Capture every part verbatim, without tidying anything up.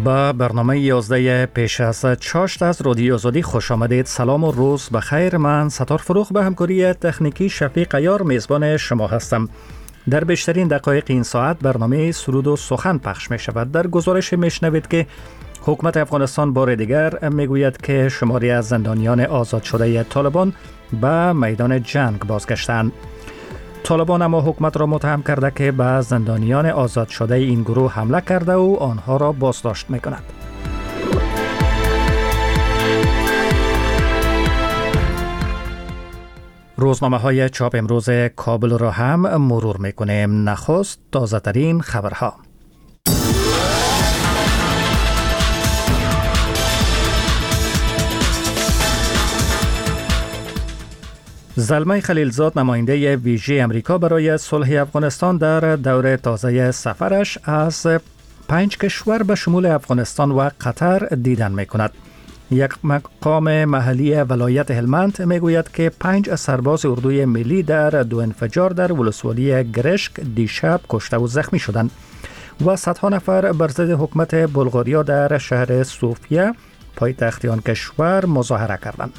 با برنامه یازده پیش از چاشت از رادیو آزادی خوش آمدید. سلام و روز بخیر. من ستار فروغ به همکاری تکنیکی شفیق عیار میزبان شما هستم. در بیشترین دقایق این ساعت برنامه سرود و سخن پخش می شود. در گزارش می شنوید که حکومت افغانستان بار دیگر می گوید که شماری از زندانیان آزاد شده طالبان به میدان جنگ بازگشتند. طالبان اما حکومت را متهم کرده که به زندانیان آزاد شده این گروه حمله کرده و آنها را بازداشت می کند. روزنامه های چاپ امروز کابل را هم مرور می کنیم. نخست تازه ترین خبرها. زلمه خلیلزاد نماینده ویژه امریکا برای صلح افغانستان در دوره تازه سفرش از پنج کشور به شمول افغانستان و قطر دیدن می کند. یک مقام محلی ولایت هلمند می گوید که پنج سرباز اردوی ملی در دو انفجار در ولسوالی گرشک دیشب کشته و زخمی شدند و صدها نفر بر ضد حکومت بلغاریا در شهر صوفیه پایتخت آن کشور مظاهره کردند.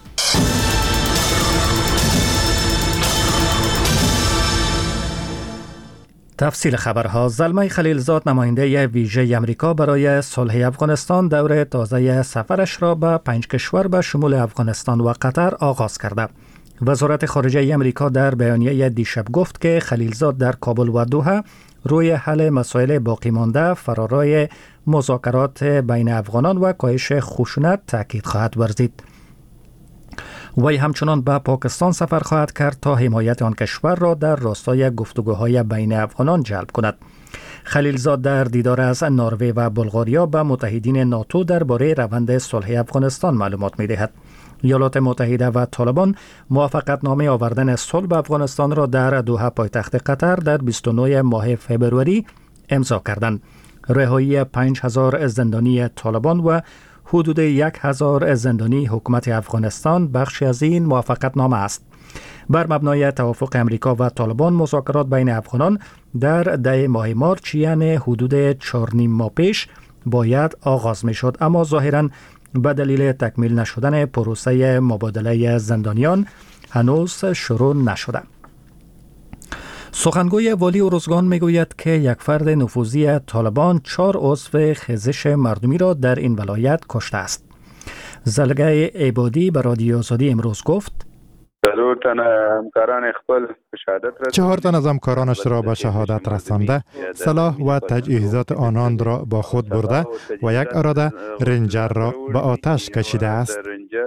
تفصیل خبرها. زلمه خلیلزاد نماینده ویژه امریکا برای صلح افغانستان دوره تازه سفرش را به پنج کشور به شمول افغانستان و قطر آغاز کرده. وزارت خارجه امریکا در بیانیه دیشب گفت که خلیلزاد در کابل و دوحه روی حل مسائل باقی مانده فرارای مذاکرات بین افغانان و کاهش خشونت تاکید خواهد ورزید. وی همچنان به پاکستان سفر خواهد کرد تا حمایت آن کشور را در راستای گفتگوهای بین افغانان جلب کند. خلیلزاد در دیدار از نروژ و بلغاریا به متحدین ناتو درباره روند صلح افغانستان معلومات می‌دهد. ایالات متحده و طالبان موافقتنامه آوردن صلح به افغانستان را در دوحه پایتخت قطر در بیست و نه ماه فوریه امضا کردند. رهایی پنج هزار زندانی طالبان و حدود یک هزار زندانی حکومت افغانستان بخشی از این موافقتنامه است. بر مبنای توافق امریکا و طالبان مذاکرات بین افغانان در ده ماه مارچ یعنی حدود چهار نیم ماه پیش باید آغاز می شد، اما ظاهراً به دلیل تکمیل نشدن پروسه مبادله زندانیان هنوز شروع نشده. سخنگوی والی ارزگان میگوید که یک فرد نفوذی طالبان چهار عضو خیزش مردمی را در این ولایت کشته است. زلگه عبادی به رادیو آزادی امروز گفت چهار تن از همکارانش را به شهادت رسانده، سلاح و تجهیزات آنان را با خود برده و یک اراده رنجر را به آتش کشیده است.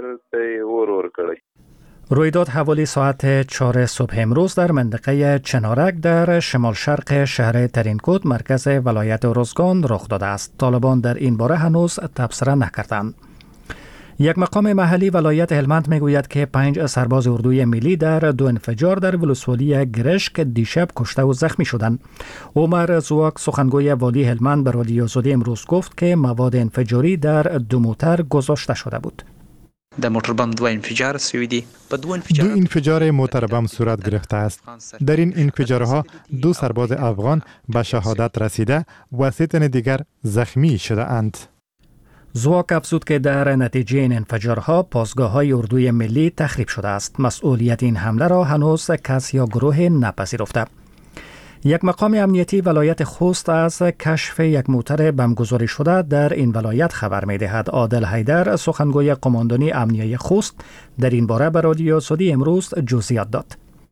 رویداد حوالی ساعت چهار صبح امروز در منطقه چنارک در شمال شرق شهر ترینکوت مرکز ولایت ارزگان رخ داده است. طالبان در این باره هنوز تبصره نکردند. یک مقام محلی ولایت هلمند میگوید که پنج سرباز اردوی ملی در دو انفجار در ولسوالی گرشک دیشب کشته و زخمی شدند. عمر زواک سخنگوی والی هلمند به رادیو آزادی امروز گفت که مواد انفجاری در دو موتر گذاشته شده بود. در موتر بم دو انفجار سویدی دو انفجار موتر بم صورت گرفته است. در این انفجارها دو سرباز افغان به شهادت رسیده و سه تن دیگر زخمی شده اند. زواک افزود که در نتیجه این انفجارها پاسگاه‌های اردوی ملی تخریب شده است. مسئولیت این حمله را هنوز کس یا گروه نپذیرفته. یک مقام امنیتی ولایت خوست از کشف یک موتر بمگذاری شده در این ولایت خبر می دهد. عادل حیدر سخنگوی قماندانی امنیه خوست در این باره به رادیو آزادی امروز جزئیات داد.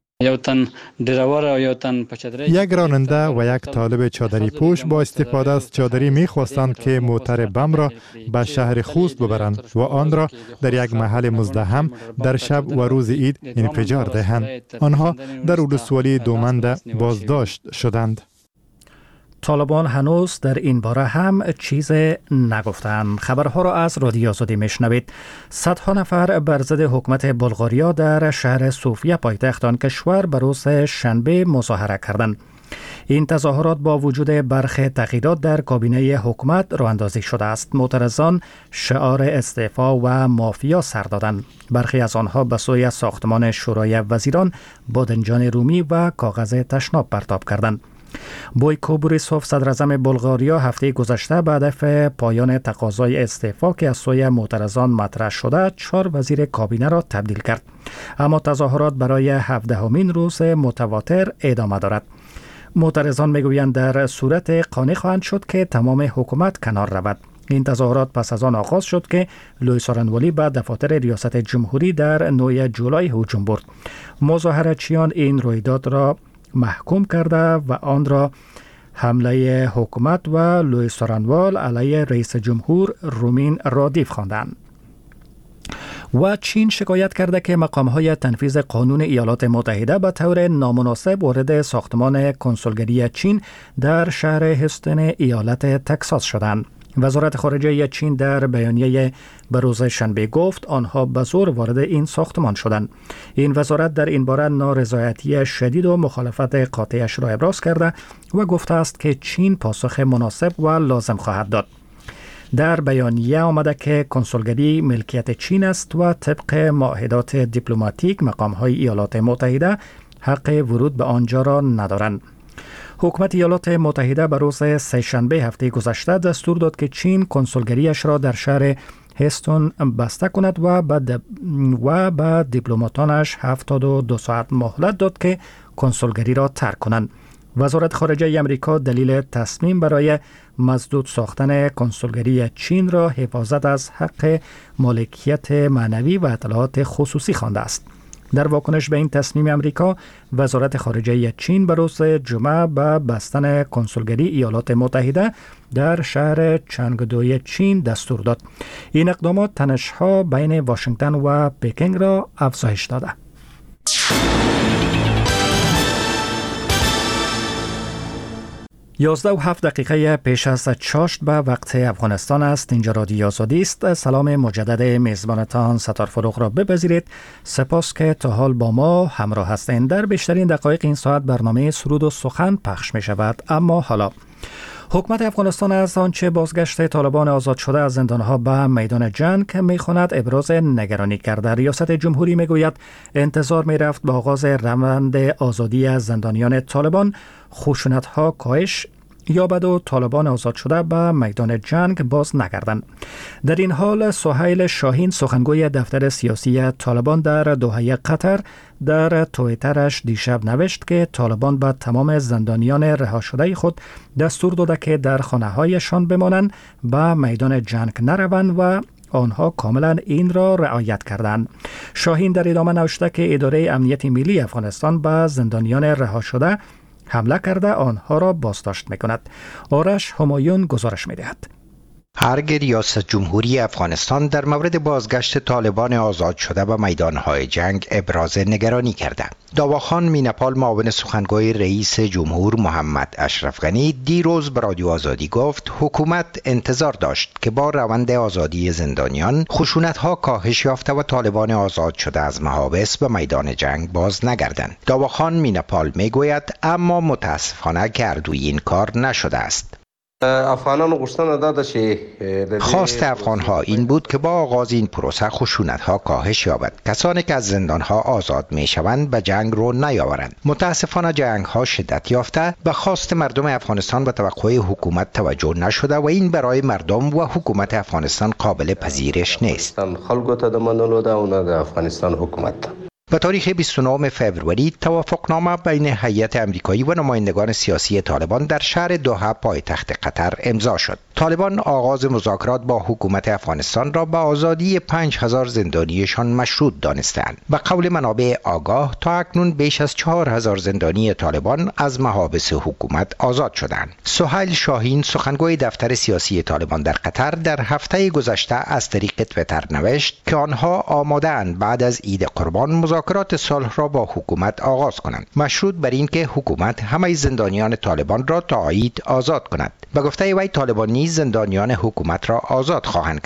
یک راننده و یک طالب چادری پوش با استفاده از چادری می خواستند که موتر بم را به شهر خوست ببرند و آن را در یک محل مزدحم در شب و روز عید انفجار دهند. آنها در ولسوالی دومند بازداشت شدند. طالبان هنوز در این باره هم چیز نگفتند. خبرها را از رادیو آزادی میشنوید. صدها نفر بر ضد حکومت بلغاریا در شهر صوفیه پایتخت آن کشور به روز شنبه مظاهره کردند. این تظاهرات با وجود برخی تغییرات در کابینه حکومت راه اندازی شده است. معترضان شعار استعفا و مافیا سر دادند. برخی از آنها به سوی ساختمان شورای وزیران بادنجان رومی و کاغذ تشناب پرتاب کردند. بویکو بوریسوف صدر اعظم بلغاریا هفته گذشته به هدف پایان تقاضای استعفا که از سوی معترضان مطرح شده چهار وزیر کابینه را تبدیل کرد، اما تظاهرات برای هفدهمین روز متواتر ادامه دارد. معترضان میگویند در صورت قانع خواهند شد که تمام حکومت کنار رود. این تظاهرات پس از آن آغاز شد که لوئیس آرنوالی به دفاتر ریاست جمهوری در نه جولای هجوم برد. مظاهرچیان این رویداد را محکوم کرده و آن را حمله حکومت و لوئیس آرنوال علیه رئیس جمهور رومین رادیف خواندند. و چین شکایت کرده که مقام‌های تنفیذ قانون ایالات متحده به طور نامناسب وارد ساختمان کنسولگری چین در شهر هستون ایالت تگزاس شدند. وزارت خارجه چین در بیانیه به روز شنبه گفت آنها به زور وارد این ساختمان شدند. این وزارت در این باره نارضایتی شدید و مخالفت قاطعش را ابراز کرده و گفته است که چین پاسخ مناسب و لازم خواهد داد. در بیانیه آمده که کنسولگری ملکیت چین است و طبق معاهدات دیپلماتیک مقام‌های ایالات متحده حق ورود به آنجا را ندارند. حکومت ایالات متحده به روز سه‌شنبه هفته گذشته دستور داد که چین کنسولگریش را در شهر هستون بسته کند و به و به دیپلماتانش هفتاد و دو ساعت مهلت داد که کنسولگری را ترک کنند. وزارت خارجه آمریکا دلیل تصمیم برای مسدود ساختن کنسولگری چین را حفاظت از حق مالکیت معنوی و اطلاعات خصوصی خوانده است. در واکنش به این تصمیم آمریکا، وزارت خارجه چین به روز جمعه به بستن کنسولگری ایالات متحده در شهر چنگدوی چین دستور داد. این اقدامات تنش‌ها بین واشنگتن و پکینگ را افزایش داده. یازده و هفت دقیقه پیش از چاشت به وقت افغانستان است. اینجا رادیو آزادی است. سلام مجدد میزبانتان ستار فروغ را بپذیرید. سپاس که تا حال با ما همراه هستند. در بیشترین دقایق این ساعت برنامه سرود و سخن پخش می شود. اما حالا حکومت افغانستان از آنچه بازگشت طالبان آزاد شده از زندانها به میدان جنگ می‌خواند ابراز نگرانی کرده. ریاست جمهوری میگوید انتظار می‌رفت به آغاز روند آزادی از زندانیان طالبان خشونت‌ها کاهش یابد و طالبان آزاد شده به میدان جنگ باز نگردند. در این حال سهیل شاهین سخنگوی دفتر سیاسی طالبان در دوحه قطر در توییترش دیشب نوشت که طالبان به تمام زندانیان رها شده خود دستور داده که در خانه‌هایشان بمانند، به میدان جنگ نروند و آنها کاملا این را رعایت کردند. شاهین در ادامه نوشته که اداره امنیت ملی افغانستان به زندانیان رها شده حمله کرده آنها را بازداشت می‌کند. آرش همایون گزارش می‌دهد. ارگ ریاست جمهوری افغانستان در مورد بازگشت طالبان آزاد شده به میدانهای جنگ ابراز نگرانی کرده. داواخان مینپال معاون سخنگوی رئیس جمهور محمد اشرف غنی دیروز به رادیو آزادی گفت حکومت انتظار داشت که با روند آزادی زندانیان خشونت‌ها کاهش یافته و طالبان آزاد شده از محابس به میدان جنگ باز نگردند. داواخان مینپال میگوید اما متاسفانه که اردوی این کار نشده است. خواست افغان‌ها این بود که با آغاز این پروسه خشونت‌ها کاهش یابد. کسانی که از زندان‌ها آزاد می‌شوند به جنگ رو نیاورند. متاسفانه جنگ‌ها شدت یافته، به خواست مردم افغانستان به توقع حکومت توجه نشده و این برای مردم و حکومت افغانستان قابل پذیرش نیست. به تاریخ بیست و نهم فوریه توافقنامه بین هیئت آمریکایی و نمایندگان سیاسی طالبان در شهر دوحه پایتخت قطر امضا شد. طالبان آغاز مذاکرات با حکومت افغانستان را به آزادی پنج هزار زندانیشان مشروط دانستند. به قول منابع آگاه تا اکنون بیش از چهار هزار زندانی طالبان از محابس حکومت آزاد شدند. سهیل شاهین سخنگوی دفتر سیاسی طالبان در قطر در هفته گذشته از طریق توییتر نوشت که آنها آماده‌اند بعد از عید قربان مذاکرات صلح را با حکومت آغاز کنند، مشروط بر این که حکومت همه زندانیان طالبان را تا عید آزاد کند. به گفته وی طالبان نیز زندانیان حکومت را آزاد خواهند کرد.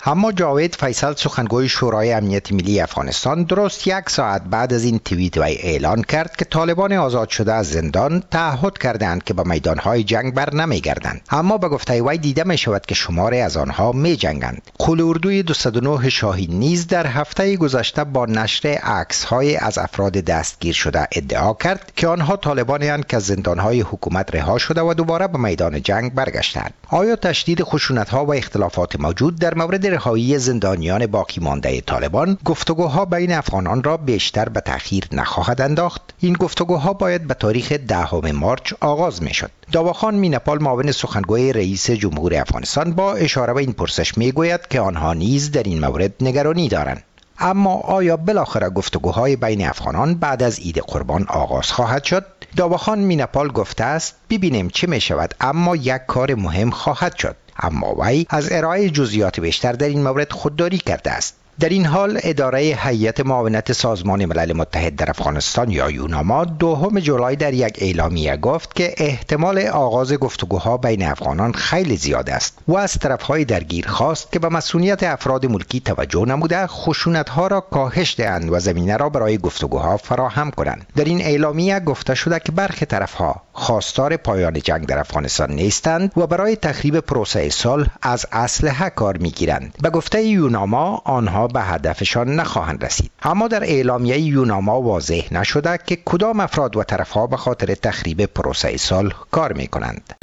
اما جاوید فیصل سخنگوی شورای امنیت ملی افغانستان درست یک ساعت بعد از این توییت وی اعلان کرد که طالبان آزاد شده از زندان تعهد کردند که به میدانهای جنگ بر نمیگردند، اما به گفته وی دیده می شود که شماری از آنها می جنگند. قول اردوی دویست و نه شاهین نیز در هفته گذشته با نشر عکس‌های از افراد دستگیر شده ادعا کرد که آنها طالبانی اند که از زندانهای حکومت رها شده و دوباره به میدان جنگ برگشتند. آیا تشدید خشونت‌ها و اختلافات موجود در مورد رهایی زندانیان باقی مانده طالبان گفتگوها بین افغانان را بیشتر به تأخیر نخواهد انداخت؟ این گفتگوها باید به تاریخ دهم مارچ آغاز میشد. داواخان مینپال معاون سخنگوی رئیس جمهور افغانستان با اشاره به این پرسش میگوید که آنها نیز در این مورد نگرانی دارند. اما آیا بالاخره گفتگوهای بین افغانان بعد از عید قربان آغاز خواهد شد؟ داواخان مینپال گفته است ببینیم چه می شود، اما یک کار مهم خواهد شد. اما وی از ارائه جزئیات بیشتر در این مورد خودداری کرده است. در این حال اداره هیئت معاونت سازمان ملل متحد در افغانستان یا یوناما دوم جولای در یک اعلامیه گفت که احتمال آغاز گفتگوها بین افغانان خیلی زیاد است و از طرفهای درگیر خواست که به مسئولیت افراد ملکی توجه نموده خشونت‌ها را کاهش دهند و زمینه را برای گفتگوها فراهم کنند. در این اعلامیه گفته شده که برخی طرفها خواستار پایان جنگ در افغانستان نیستند و برای تخریب پروسه صلح از اسلحه کار می‌گیرند. به گفته یوناما آنها به هدفشان نخواهند رسید. اما در اعلامیه یوناما واضح نشده که کدام افراد و طرفها به خاطر تخریب پروسه صلح کار می‌کنند.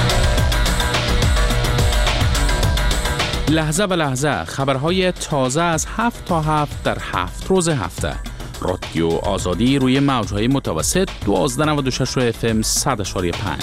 لحظه به لحظه خبرهای تازه از هفت تا هفت در هفت روز هفته. رادیو آزادی روی موجهای متوسط دوازده و نود و شش اف ام صد و پنج.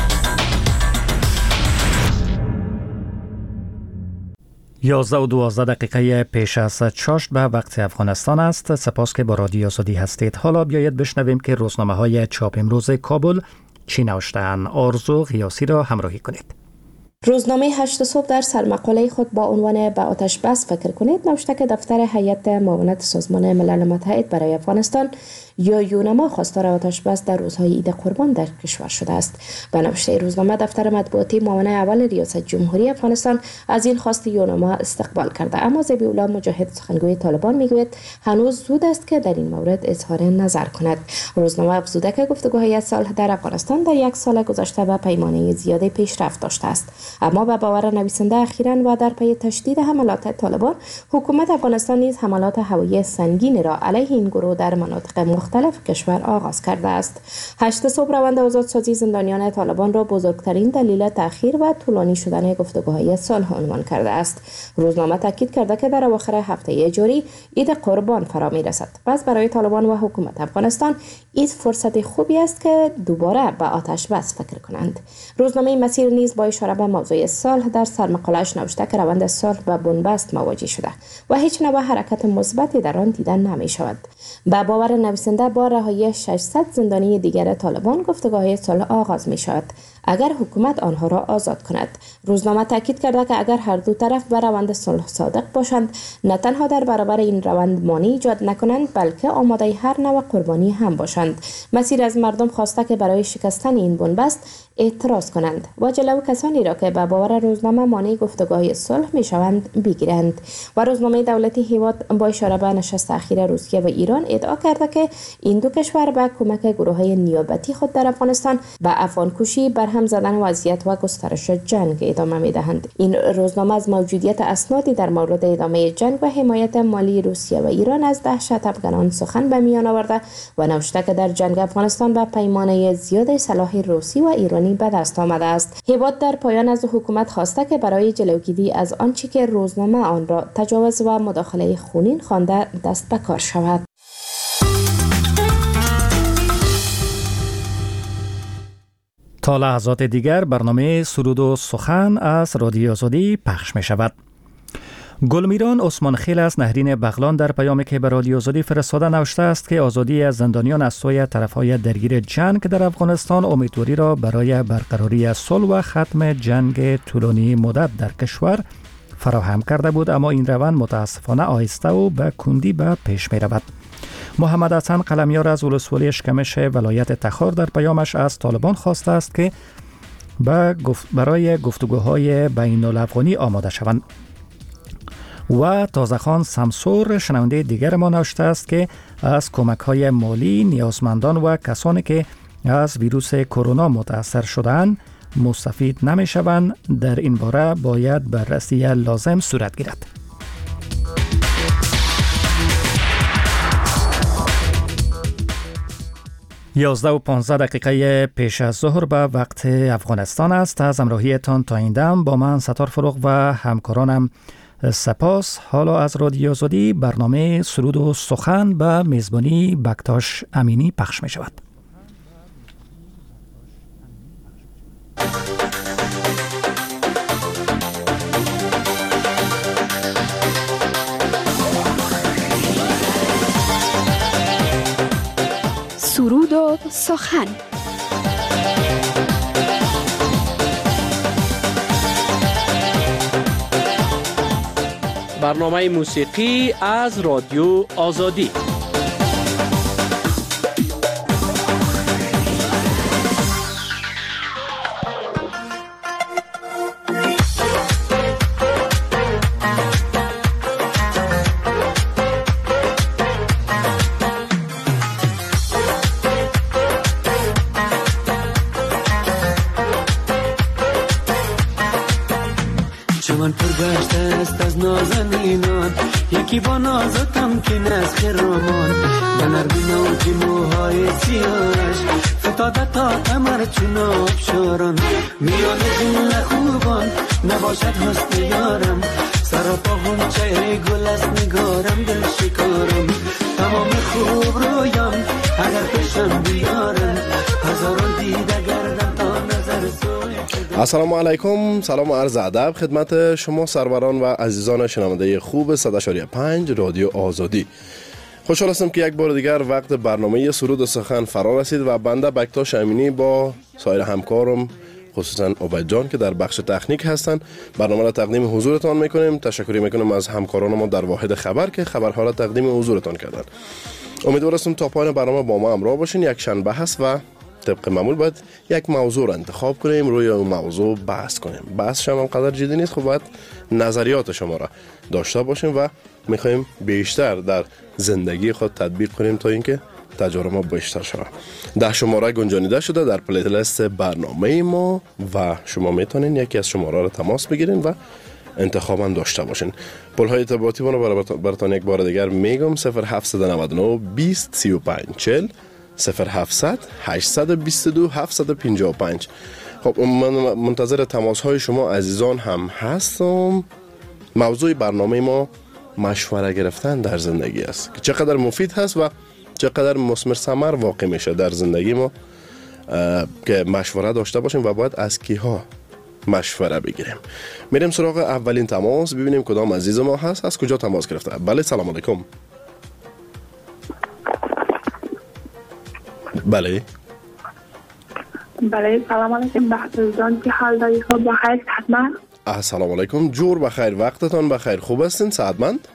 یازده و دوازده دقیقه پیش از چاشت به وقت افغانستان است. سپاس که با رادیو آزادی هستید. حالا بیایید بشنویم که روزنامه های چاپ امروز کابل چی نوشته‌اند. آرزو غیاسی را همراهی کنید. روزنامه هشت صبح در سرمقاله خود با عنوان به آتش بس فکر کنید نوشته که دفتر هیئت معاونت سازمان ملل متحد برای افغانستان یا یوناما خواستار آتش بس در روزهای عید قربان در کشور شده است. به نوشته روزنامه دفتر مطبوعاتی معاون اول ریاست جمهوری افغانستان از این خواست یوناما استقبال کرده، اما ذبیح الله مجاهد سخنگوی طالبان میگوید هنوز زود است که در این مورد اظهار نظر کند. روزنامه افزوده که گفتگوهای صلح در افغانستان در یک سال گذشته به پیمانه زیادی پیشرفت داشته است، اما به باور نویسنده اخیراً و در پی تشدید حملات طالبان حکومت افغانستان نیز حملات هوایی سنگین را علیه این گروه در مناطق مختلف کشور آغاز کرده است. هشت صبح روند آزادسازی زندانیان طالبان را بزرگترین دلیل تأخیر و طولانی شدن گفتگوهای صلح عنوان کرده است. روزنامه تاکید کرده که در اواخر هفته جاری عید قربان فرا می‌رسد. پس برای طالبان و حکومت افغانستان عید فرصت خوبی است که دوباره به آتش بس فکر کنند. روزنامه مسیر نیز با اشاره به موضوع صلح در سرمقاله‌اش نوشته که روند صلح با بنبست مواجه شده و هیچ نوع حرکت مثبتی در آن دیده نمی‌شود. با باور نویسنده با رهایی ششصد زندانی دیگر طالبان گفتگوهای صلح آغاز می شود اگر حکومت آنها را آزاد کند. روزنامه تاکید کرده که اگر هر دو طرف به روند صلح صادق باشند نه تنها در برابر این روند مانع ایجاد نکنند بلکه آماده هر نوع قربانی هم باشند. مسیر از مردم خواسته که برای شکستن این بنبست اعتراض کنند و جلو کسانی را که به باور روزنامه مانع گفتگوهای صلح می شوند بگیرند. و روزنامه دولتی هیواد با اشاره به نشست اخیر روسیه و ایران ادعا کرده که این دو کشور با کمک گروه‌های نیابتی خود در افغانستان به افغانکشی برهم زدن وضعیت و گسترش جنگ ادامه می‌دهند. این روزنامه از موجودیت اسنادی در مورد ادامه جنگ و حمایت مالی روسیه و ایران از دهشت افغانان سخن به میان آورده و نوشته که در جنگ افغانستان به پیمانه زیاد سلاح روسی و ایرانی به دست آمده است. هیواد در پایان از حکومت خواسته که برای جلوگیری از آنچه که روزنامه آن را تجاوز و مداخله خونین خوانده دست به کار شود. تا لحظات دیگر برنامه سرود و سخن از رادیو آزادی پخش می شود. گلمیران عثمان خیل از نهرین بغلان در پیامی که به رادیو آزادی فرستاده نوشته است که آزادی از زندانیان از سوی طرفهای درگیر جنگ در افغانستان امیدواری را برای برقراری صلح و ختم جنگ طولانی مدت در کشور فراهم کرده بود، اما این روند متاسفانه آهسته و به کندی به پیش می رود. محمد حسن قلمیار از ولسوالی اشکمش ولایت تخار در پیامش از طالبان خواسته است که برای گفتگوهای بین الافغانی آماده شوند. و تازه‌خان سمسور شنونده دیگر ما نوشته است که از کمک‌های مالی نیازمندان و کسانی که از ویروس کرونا متاثر شدند مستفید نمی‌شوند. در این باره باید بررسی لازم صورت گیرد. یازده و پانزده دقیقه پیش از ظهر به وقت افغانستان است. از همراهیتان تا این دم با من ستار فروغ و همکارانم سپاس. حالا از رادیو آزادی برنامه سرود و سخن به میزبانی بکتاش امینی پخش می شود. سرود و سخن. برنامه موسیقی از رادیو آزادی. چمن پرگشته است از نازنینان، یکی با نازتم که نسخ رامان، به نرمی نوجی موهای سیاهش فتاده تا کمر چون آبشاران، میان جن خوبان نباشد حسن یارم، سراپا غنچه گل از نگارم دل شکارم، تمام خوب رویان اگر پیشم بیارم، هزاران دیده گردم تا نظر سوی. السلام علیکم، سلام و عرض ادب خدمت شما سروران و عزیزان شنونده خوب صد و پنج رادیو آزادی. خوشحال هستم که یک بار دیگر وقت برنامه سرود و سخن فرا رسید و بنده بکتاش امینی با سایر همکارم خصوصا عبید جان که در بخش تکنیک هستند برنامه را تقدیم حضورتان میکنیم. تشکر میکنم از همکاران ما در واحد خبر که خبرها را تقدیم حضورتان کردند. امیدوار هستم تا پایان برنامه با ما همراه باشین. یک شنبه هست و طبق معمول باید یک موضوع را انتخاب کنیم، روی اون موضوع بحث کنیم. بحث هم قدر جدی نیست، خب باید نظریات شما را داشته باشیم و میخوایم بیشتر در زندگی خود تطبیق کنیم تا اینکه تجارب ما بیشتر شود. ده شماره گنجانیده شده در پلی لیست برنامه ما و شما میتونین یکی از شماره را تماس بگیرین و انتخاب هم داشته باشین. پل‌های ارتباطی ما رو براتون یک بار دیگر میگم: صفر هفت نه نه بیست سی و پنج چهل، صفر هفتصد هشتصد و بیست و دو هفتصد و پنجاه و پنج. خب من منتظر تماس های شما عزیزان هم هستم. موضوع برنامه ما مشوره گرفتن در زندگی است که چقدر مفید هست و چقدر مثمر ثمر واقع میشه در زندگی ما که مشوره داشته باشیم و باید از کیها مشوره بگیریم. میریم سراغ اولین تماس، ببینیم کدام عزیز ما هست، از کجا تماس گرفته. بله، سلام علیکم. بله بله سلام علیکم بحثان، که حال داری؟ خوب بخیر حتما. السلام علیکم، جور بخیر، وقتتان بخیر، خوب هستین؟ سعادتمند؟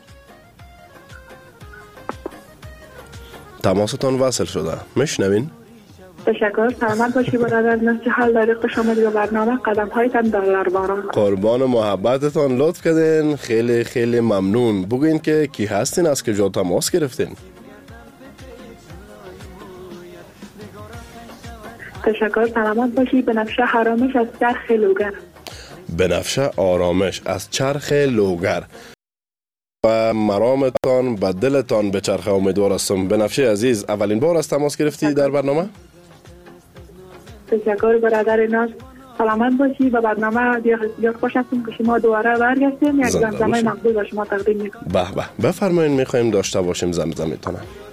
تماستان وصل شده، میشنوین؟ تشکر، سلامت باشی برادر. نفس حال داری؟ خوش آمدی به برنامه قدم هایتان در لرباران. قربان محبتتان، لطف کردین، خیلی خیلی ممنون. بگوین که کی هستین، از کجا تماس گرفتین؟ تشکر، سلامت باشی. بنفشه آرامش از چرخ لوگر. بنفشه آرامش از چرخ لوگر. و مرامتان به دلتان به چرخ. امیدوار هستم. بنفشه عزیز، اولین بار از تماس گرفتی در برنامه؟ تشکر برادر ناز، سلامت باشی. به برنامه بسیار خوش هستم که شما دوباره برگشتیم. یک زمزمه مقبول به شما تقدیم میکنم. به به، بفرمایید، میخوایم داشته باشیم زمزمتون.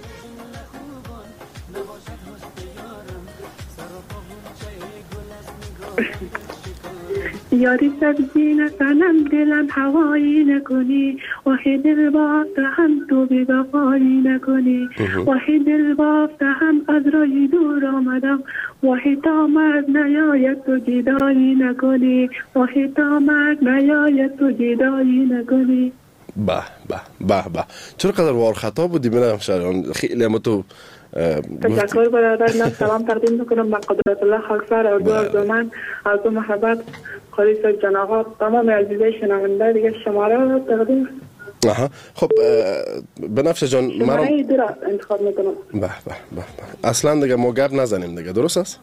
یاری سبزی نکنم دلم هوایی نکنی، وحی دل بافته هم تو بی وفایی نکنی، وحی دل بافته هم از رای دور آمدم، وحی تا مرگ نیاید تو جدایی نکنی، وحی تا مرگ نیاید تو جدایی نکنی. به به به به، چرا قدر وار خطا بودی؟ منم شران خیلی هم تو تشکر برادر. من سلام تقدیم میکنم به قدرت الله خاکسار اردو از من، از دو محبت خلیص جناغات، تمام عزیزای شنونده دیگه شماره رو تقدیم. آها. خب بنفشه جان شماره دو را انتخاب میکنم. به به به اصلا دیگه ما گپ نزنیم دیگه، درست است؟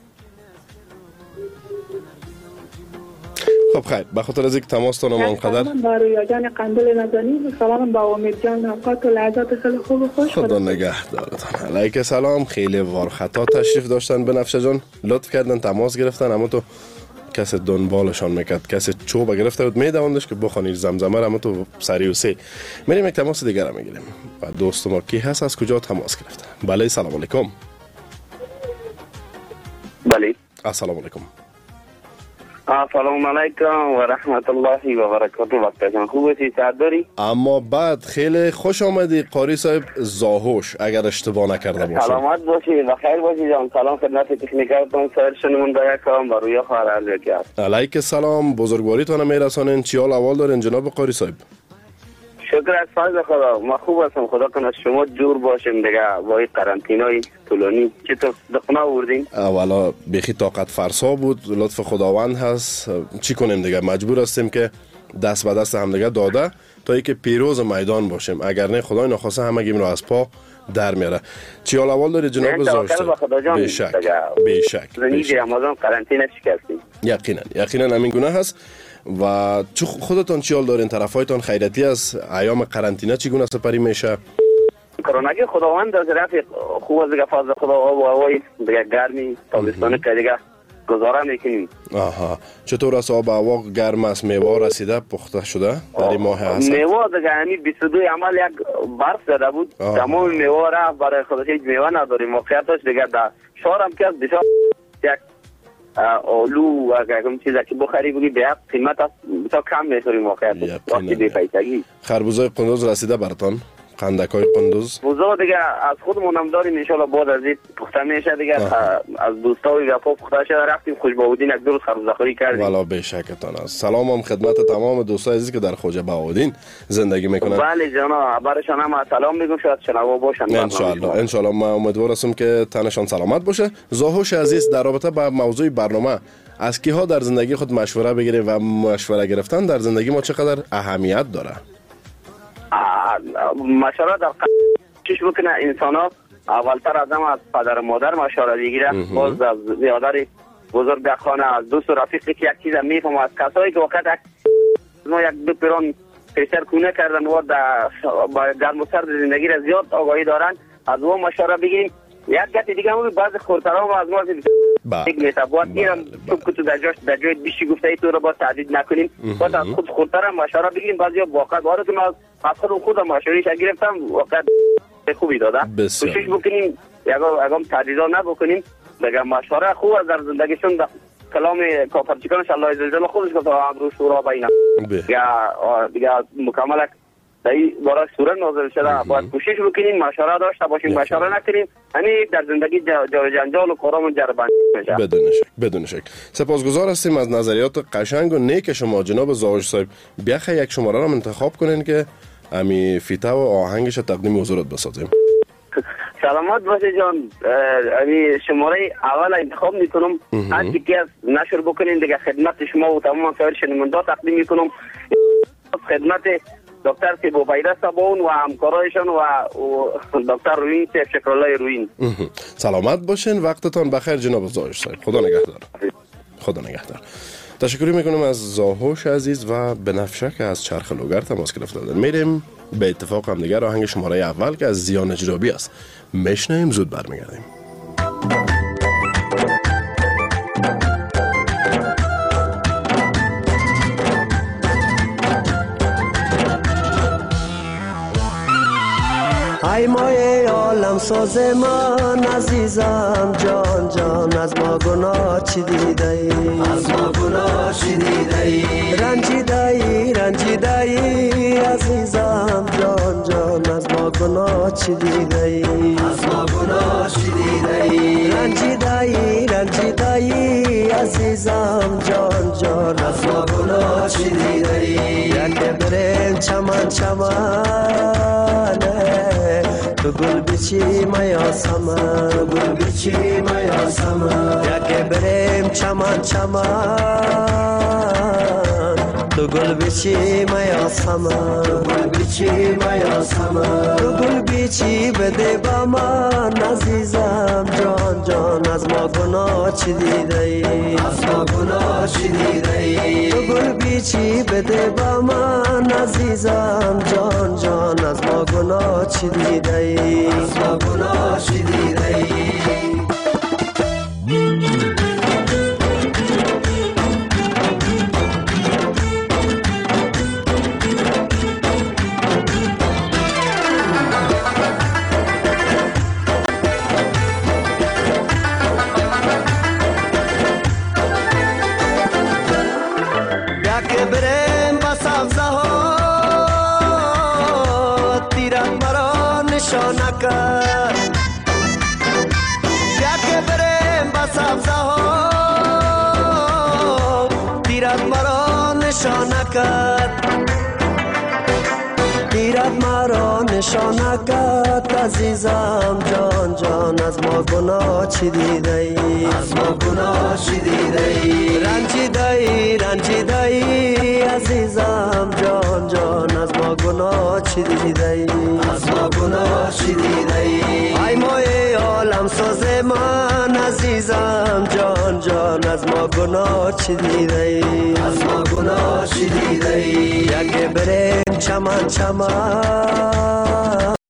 خب خیر، به خاطر از اینکه تماستان ما انقدر سلام با رویا جان قندل نزنی و سلام با امید جان اوقات و لحظات خیلی خوب و خوش. خدا نگهدارتان. علیک سلام. خیلی وار خطا تشریف داشتن بنفشه جان، لطف کردن تماس گرفتن، اما تو کسی دنبالشان میکرد، کسی چوب گرفته بود میدواندش که بخوانید زمزمه را، اما تو سری و سی میریم یک تماس دیگر را میگیریم. و دوست ما کی هست، از کجا تماس گرفته؟ بله سلام علیکم. بله السلام علیکم. سلام علیکم و رحمت الله و برکاته. وقتتان خوبه؟ صحت داری؟ اما بعد خیلی خوش آمدی قاری صاحب زاهوش، اگر اشتباه نکرده باشم. سلامت باشی، بخیر باشی جان. سلام خدمت تکنیکرتون، سایر شنونده یکم و روی خواهر عرض کرد. علیک سلام، بزرگواریتان میرسانین. چی حال اول دارین جناب قاری صاحب؟ شکر از فضل خدا، ما خوب هستم. خدا کنه شما جور باشیم دیگه با این قرنطینای طولانی. چطور دخونه آوردین؟ اولا بیخی طاقت فرسا بود، لطف خداوند هست. چی کنیم دیگه، مجبور هستیم که دست به دست هم دیگه داده تا اینکه پیروز میدان باشیم، اگر نه خدای نخواسته همگیم رو از پا در میاره. چی حال اول داری جناب زاشته؟ به شک به شک زندگی رمضان قرنطینه شکستیم. یقینا یقینا همین گونه هست. و چه خودتان چی حال دارین؟ طرفایتان خیرتی از ایام قرنطینه چگونه سپری میشه؟ کروناگی خداوند از رفیق خوب از دیگه فضل خدا آب و هوای دیگه گرمی تابستانی که دیگه گذاره میکنیم. آها، چطور است آب و هوا گرم است؟ میوه رسیده پخته شده در این ماه هست؟ میوه دیگه همین بیست و دو عمل یک برف زده بود، تمام میوه رفت، برای خودش هیچ میوه نداریم. موقعیتش دیگه در شهر هم که بسیار یک آلو و اگرم چیزی که بخری بگی به یک قیمت است بسیار کم میخوریم موقعیتش وقتی بی پیسگی. خربوزای قندوز رسیده براتان؟ قندکای قندوز بوزا دیگه از خودمون هم داریم ان شاء الله بعد از این پخته میشه دیگه. از دوستای وفا پخته شده رفتیم خوش بهودین یک دو روز خربوزه خوری کردیم. والا به شکتان است. سلامم خدمت تمام دوستای عزیزی که در خوجه بهودین زندگی میکنن. بله جناب، برشان هم سلام میگم، شاید شنوا باشن ان شاء الله. ان شاء الله ما امیدوار هستم که تنشان سلامت باشه. زاهوش عزیز، در رابطه با موضوع برنامه از کیها در زندگی خود مشوره بگیریم و مشوره گرفتن در زندگی ما چقدر اهمیت داره؟ مشوره در چیش بکنه انسان ها اولتر از هم از پدر مادر مشوره بگیره، باز از بیادر بزرگ خانه، از دوست و رفیقی که یک چیز میفهم، از کسایی که وقت ما یک دو پیران پیشتر کونه کردن و در گرم و سرد زندگی را زیاد آگاهی دارن، از او مشوره بگیریم. یک گتی دیگه هم بعض خورترها و از ما یک میتابوات ایران تو که در جاش در جای بیشی گفته ای تو رو با تعدید نکنیم، باید از خود خورتر هم مشوره بگیریم. بعضی ها واقعا وارد از از خود خود مشورهش گرفتم، واقعا خوبی داده. کوشش بکنیم یکم تعدیدا نبکنیم دیگه. مشوره خوب از در زندگیشون در کلام کافرچیکانش الله عزوجل خودش گفته امر شورا بینه یا دیگه مکمل دایی برای سوره نازل شده. باید کوشش بکنیم مشوره داشته باشیم، مشوره نکنیم همین در زندگی جا جنجال و کارامون جربند میشه. بدون شک بدون شک. سپاسگزار هستیم از نظریات قشنگ و نیک شما جناب زاهوش صاحب. بیاخه یک شماره را انتخاب کنین که امی فیته و آهنگش تقدیم حضورت بسازیم. سلامت باشه جان. امی شماره اول انتخاب میکنم، هر چیزی از نشر بکنین دیگه خدمت شما و تمام سایر شنونده تقدیم میکنم. خدمت دکتر سیبو بیده سبون و همکارایشان و دکتر روین سیف شکرالله روین. سلامت باشین، وقتتان بخیر جناب زاهوش صاحب. خدا نگهدار. خدا نگهدار. تشکر میکنم از زاهوش عزیز و بنفشه که از چرخ لوگر تماس گرفته بودن. میریم به اتفاق هم دیگر آهنگ شماره اول که از زیان جرابی است میشنیم، زود برمیگردیم. ای مایه عالم ساز من عزیزم جان جان، از ما گناه چی دیده ای؟ از ما گناه چی دیده ای؟ رنجیده ای رنجیده ای عزیزم جان جان، از ما گناه چی دیده ای؟ از ما گناه چی دیده ای؟ رنجیده ای رنجیده ای عزیزم جان جان، از ما گناه چی دیده ای؟ یک بریم چمن چمن تو گل بچی میا سمن، گل بچی میا سمن، یک بریم چمن چمن تو گل بیچی میاسم تو گل بیچی میاسم تو گل بیچی بده با من عزیزم جان جان از ما گناه چی دیده ای از ما گناه چی دیده ای تو گل بیچی بده با من عزیزم جان جان از ما گناه چی دیده ای از ما گناه چی دیده ای دیرت مرا نشانکت عزیزم جان جان از ما گناه چی دیده ای از ما گناه چی دیده ای رنجیده ای رنجیده ای عزیزم جان جان از ما گناه چی دیده ای از ما گناه چی دیده ای ای مای عالم ساز من عزیزم جان جان از ما گناه چی دیده ای از ما گناه چی دیده ای یک بریم چمن چمن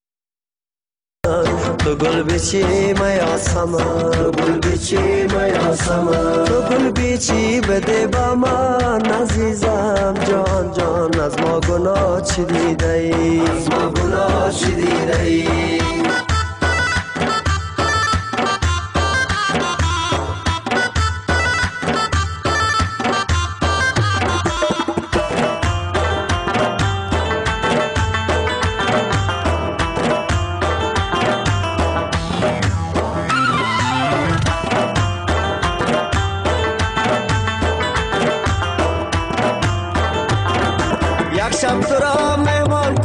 تو گل بیچی میاسم تو گل بیچی میاسم تو گل بیچی بده با من عزیزم جان جان از ما گناه چی دیده ای از ما گناه چی دیده ای شب تو را مهمان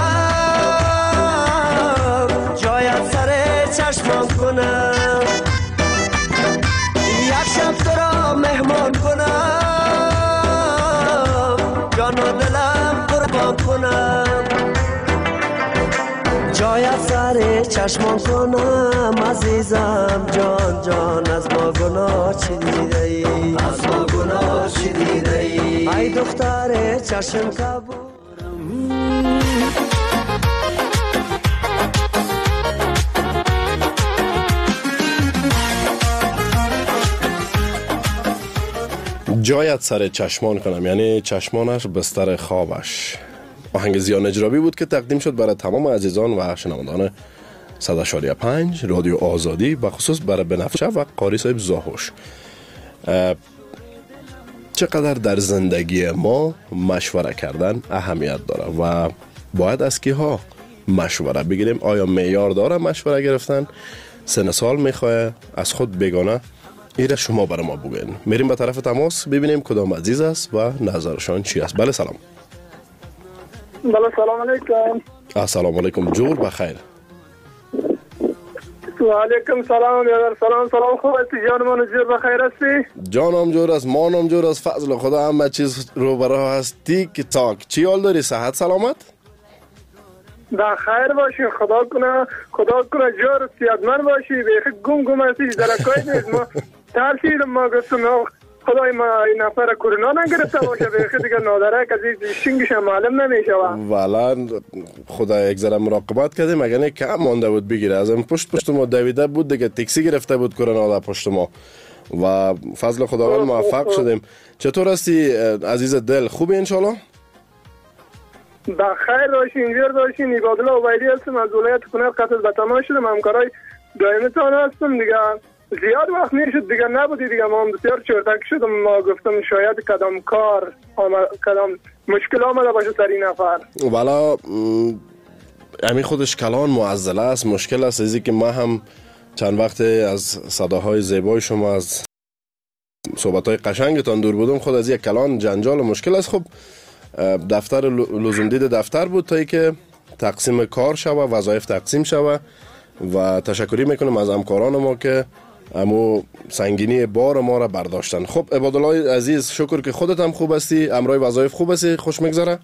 کنم جایت سر چشمان کنم یک شب تو را مهمان کنم جان و دلم قربان کنم جایت سر چشمان کنم عزیزم جان جان از ما گناه چی دیده ای از ما گناه چی دیده ای ای دختر چشم کبود جایت سر چشمان کنم یعنی چشمانش بستر خوابش. آهنگ زیان اجرابی بود که تقدیم شد برای تمام عزیزان و شنوندگان صد و شش و پنج رادیو آزادی، به خصوص برای بنفشه و قاری صاحب زاهوش. چقدر در زندگی ما مشوره کردن اهمیت داره و باید از کی ها مشوره بگیریم؟ آیا معیار داره مشوره گرفتن؟ سن سال میخواه؟ از خود بگانه؟ ایره شما برای ما بگوین. میریم به طرف تماس ببینیم کدام عزیز است و نظرشان چی است. بله سلام. بله سلام علیکم. السلام علیکم، جور بخیر. و علیکم سلام بیادر. سلام سلام، خوب هستی جان من؟ جور بخیر هستی؟ جانم جور است، مانم جور است، فضل خدا همه چیز رو برای هستی که تاک. چی حال داری؟ صحت سلامت؟ در خیر باشی، خدا کنه خدا کنه جور صحتمند باشی. بیخی گم گم هستی درکای نیست. ما ترسیدم، ما گفتم خدای ما این نفر کرونا نگرفته باشه. بیخی دیگه نادره کسی شنگش معلوم نمیشه. والا خدا یک ذره مراقبت کردیم، اگر نه کم مانده بود بگیره. از این پشت پشت ما دویده بود دیگه، تاکسی گرفته بود کرونا در پشت ما و فضل خداوند موفق شدیم. چطور هستی عزیز دل؟ خوبی انشالله؟ بخیر باشین، اینجور باشین. عبادالله عبیدی هستم از ولایت کنر. قصد به تمام شدم، همکارای دائمیتان هستم دیگه. زیاد وقت میشد دیگه نبودی دیگه، ما هم بسیار چرتک شدم. ما گفتم شاید کدام کار کدام مشکل آمده باشه سر این نفر. والا همین خودش کلان معضله است، مشکل است. ازی که ما هم چند وقت از صداهای زیبای شما، از صحبت‌های قشنگتان دور بودم. خود از یک کلان جنجال و مشکل است. خب دفتر لزوم دید دفتر بود تا ای که تقسیم کار شوه، وظایف تقسیم شوه و تشکری میکنم از همکاران ما که اما سنگینی بار ما را برداشتن. خب عبادالله عزیز، شکر که خودت هم خوب هستی، امرای وظایف خوب هستی، خوش میگذره؟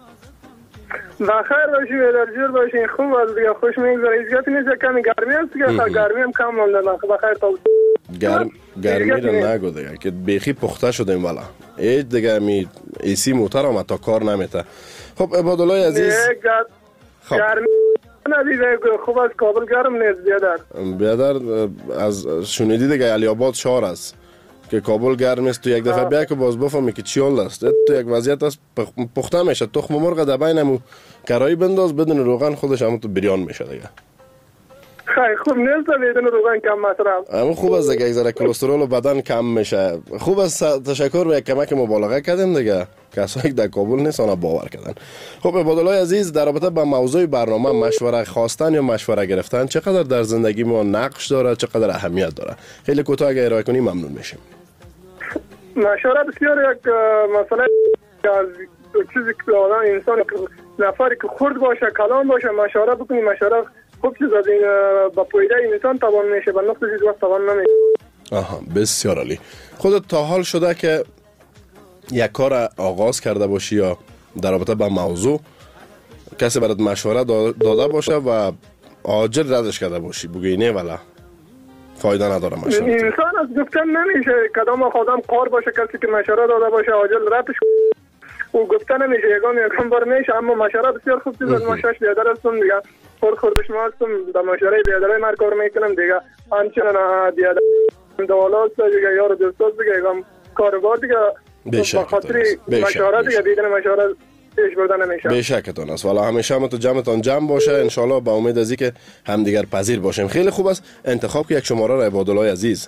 بخیر باشی، در جور باشی، خوب است دیگه، خوش میگذره. هیچ گاتی نیست، کمی گرمی است دیگه، گرمی هم کم مونده. بخیر تا گرم گرمی رو نگو دیگه که بیخی پخته شدیم والا. هیچ دیگه می ایسی موتر هم تا کار نمیته. خب عبادالله عزیز، خب گرمی ندیده خوب است، کابل گرم نیست بیادر. بیادر از شنیدی دیگه علی آباد شهر است که کابل گرم است. تو یک دفعه بیا که باز بفهمی که چی حال است. تو یک وضعیت است پخته میشه، تخم مرغ در بینمو کرایی بنداز بدون روغن خودش هم تو بریان میشه دیگه. خیلی خوب نیست بدون روغن کم مصرف. اما خوب است دیگه، یک ذره کلسترول بدن کم میشه. خوب است، تشکر به یک کمک مبالغه کردیم دیگه. کسایی که در کابل نیست آنها باور کردن. خب عبادالله عزیز، در رابطه با موضوع برنامه مشوره خواستن یا مشوره گرفتن چقدر در زندگی ما نقش داره، چقدر اهمیت داره؟ خیلی کوتاه اگه ارائه کنی ممنون میشیم. مشوره بسیار یک مسئله از چیزی که آدم انسان نفری که خرد باشه، کلام باشه، مشوره بکنی. مشوره خوب چیز از این با پویده انسان توان میشه، با نقص چیز وقت توان نمیشه. آها، بسیار عالی. خودت تا حال شده که یک کار آغاز کرده باشی یا در رابطه با موضوع کسی برات مشوره داده باشه و عاجل ردش کرده باشی بگی نه والا فایده نداره مشوره؟ انسان از گفتن نمیشه، کدام آدم قار باشه کسی که مشوره داده باشه عاجل ردش او گفتن نمیشه، یگان یگان بار میشه. اما مشوره بسیار خوب چیز از. ما شش بیادر هستم دیگه، خور خوردش ما هستم، در مشوره بیادره من کار میکنم دیگه. همچنان بیادر دوالات دیگه، یار دوستات دیگه، یگان کاربار دیگه. به خاطر مشوره دیگه دیدن مشوره پیش بردن نمیشه. به شکتون است. والا همیشه هم تو جمعتان جمع باشه ان شاء الله، با امید از اینکه همدیگر پذیر باشیم. خیلی خوب است. انتخاب که یک شماره را عبادالله عزیز.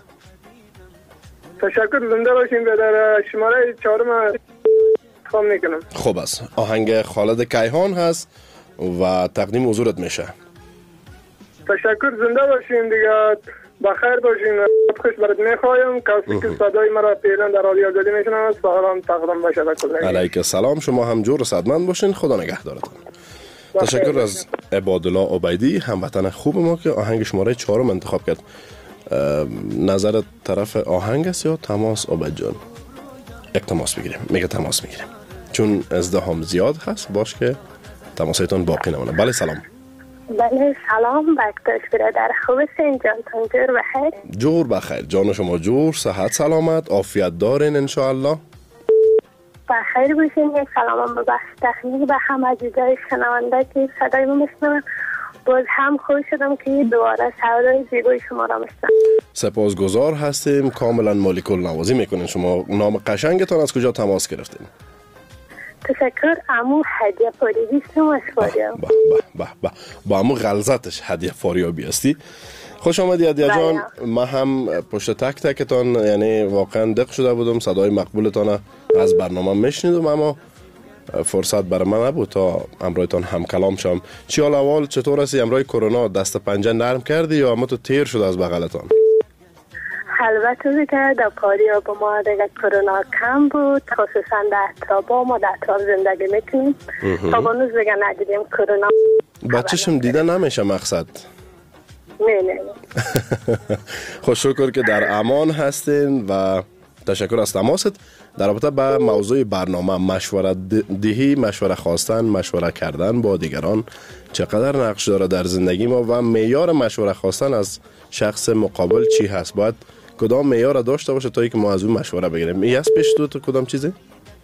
تشکر، زنده باشین. در شماره چهارم خوام میکنم. خوب است. آهنگ خالد کیهان هست و تقدیم حضورت میشه. تشکر، زنده باشین دیگه، بخیر باشین. خوش برات میخوایم. کسی که صدای مرا پیران در رادیو آزادی میشنوه سلام تقدیم باشه به کل. علیک السلام. شما هم جور و صحتمند باشین. خدا نگهدارتون. تشکر از عبادالله عبیدی، هموطن خوب ما که آهنگ شماره چهارم انتخاب کرد. نظر طرف آهنگ است یا تماس عبید جان؟ یک تماس بگیریم. میگه تماس میگیریم چون ازدحام زیاد هست، باش که تماسایتان باقی نمونه. بله سلام. بله سلام، بکتاش برادر، خوب هستین؟ جانتان جور بخیر؟ جور بخیر، جان شما جور، صحت سلامت، عافیت دارین انشاءالله؟ بخیر باشین. یک سلام به بخش تخنیک به هم عزیزای شنونده که صدای ما میشنون. باز هم خوش شدم که دوباره صدای زیبای شما را میشنم. سپاسگزار هستیم، کاملا مالی کل نوازی میکنین. شما نام قشنگتان از کجا تماس گرفتین؟ تشکر. امو هدیه فاریابی شما فاریاب. با با با با امو غلظتش هدیه فاریابی هستی. خوش آمدی هدیه جان. ما هم پشت تک تکتان یعنی واقعا دق شده بودم، صدای مقبولتان از برنامه میشنیدم، اما فرصت برای من نبود تا امرایتان هم کلام شم. چی حال احوال؟ چطور هستی؟ امرای کرونا دست پنجه نرم کردی یا اما تو تیر شد از بغلتان؟ البته دیگه در پاریا با ما دیگه کرونا کم بود، خصوصا در اطراف ما در اطراف زندگی میکنیم. تا بانوز دیگه ندیدیم کرونا. بچه‌شم دیده نمیشه مقصد. نه نه خوش شکر که در امان هستین و تشکر از تماست. در رابطه با موضوع برنامه مشوره دهی، مشوره خواستن، مشوره کردن با دیگران چقدر نقش داره در زندگی ما و معیار مشوره خواستن از شخص مقابل چی هست؟ باید کدام معیار داشته باشه تا اینکه ما از اون مشوره بگیریم؟ این است پیش تو کدام چیزی؟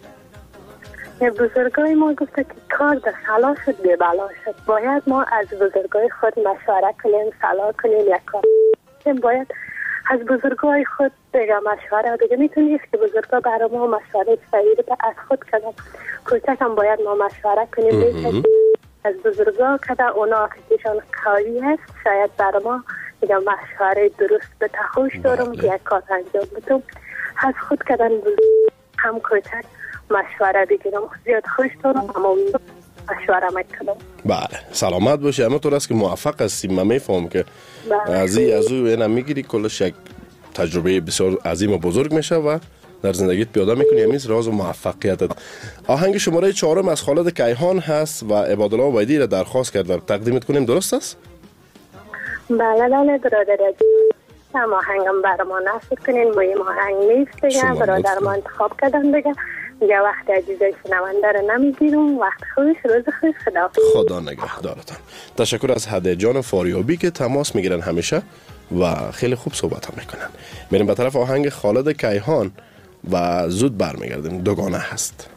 بزرگای ما گفته که کار در صلاح شد به بلا شد. باید ما از بزرگای خود مشوره کنیم، صلاح کنیم، یک کار باید از بزرگای خود دیگه مشوره دیگه میتونیست که بزرگا برای ما مشوره صحیح به از خود کنم. کوچک هم باید ما مشوره کنیم بیشتر از بزرگا که در اونا کشیشان قوی هست، شاید برای ما دیگه مشوره درست به تخوش دارم که یک کار انجام بدم. از خود کردن هم کوچک مشوره بگیرم، زیاد خوش دارم اما مشوره میکنم. بله سلامت باشی. اما تو راست که موفق هستی، من میفهم که از این از اون اینا میگیری، کلش یک تجربه بسیار عظیم و بزرگ میشه و در زندگیت پیاده میکنی. همیز راز و موفقیتت. آهنگ شماره چهارم از خالد کیهان هست و عبادالله عبیدی را درخواست کرده تقدیمت کنیم، درست است؟ بله بله برادر. هم آهنگم برای ما نصب کنین. مهم آهنگ نیست دیگه، برادر ما انتخاب کردن دیگه. دیگه وقت عزیزای شنونده رو نمیگیرم. وقت خوش، روز خوش، خدا خدا نگهدارتان. تشکر از هدیه جان فاریابی که تماس میگیرن همیشه و خیلی خوب صحبت هم میکنن. میریم به طرف آهنگ خالد کیهان و زود برمیگردیم. دوگانه هست.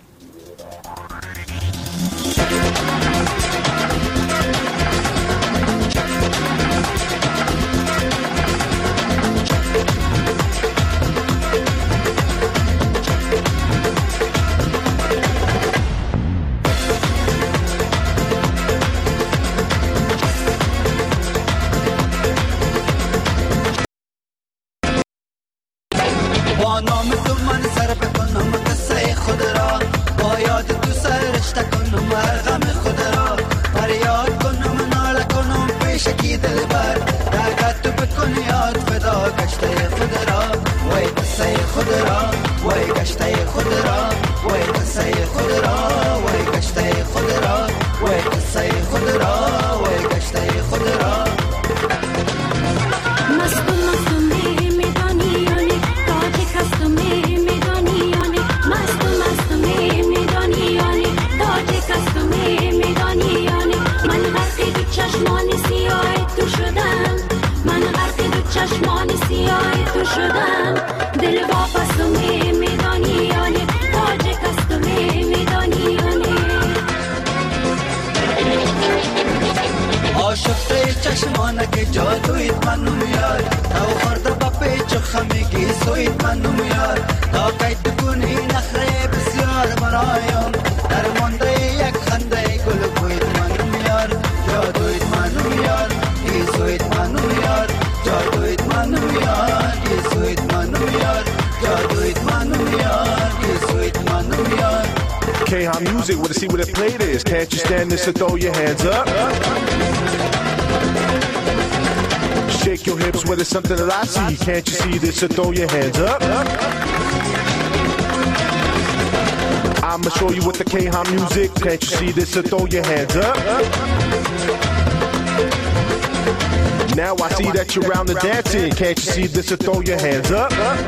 K-Hop Music, wanna see what it played is. Can't you stand this, so throw your hands up. Shake your hips when it's something that I see. Can't you see this, so throw your hands up. I'ma show you what the K-Hop Music. Can't you see this, so throw your hands up. Now I see that you're round the dancing. Can't you see this, so throw your hands up.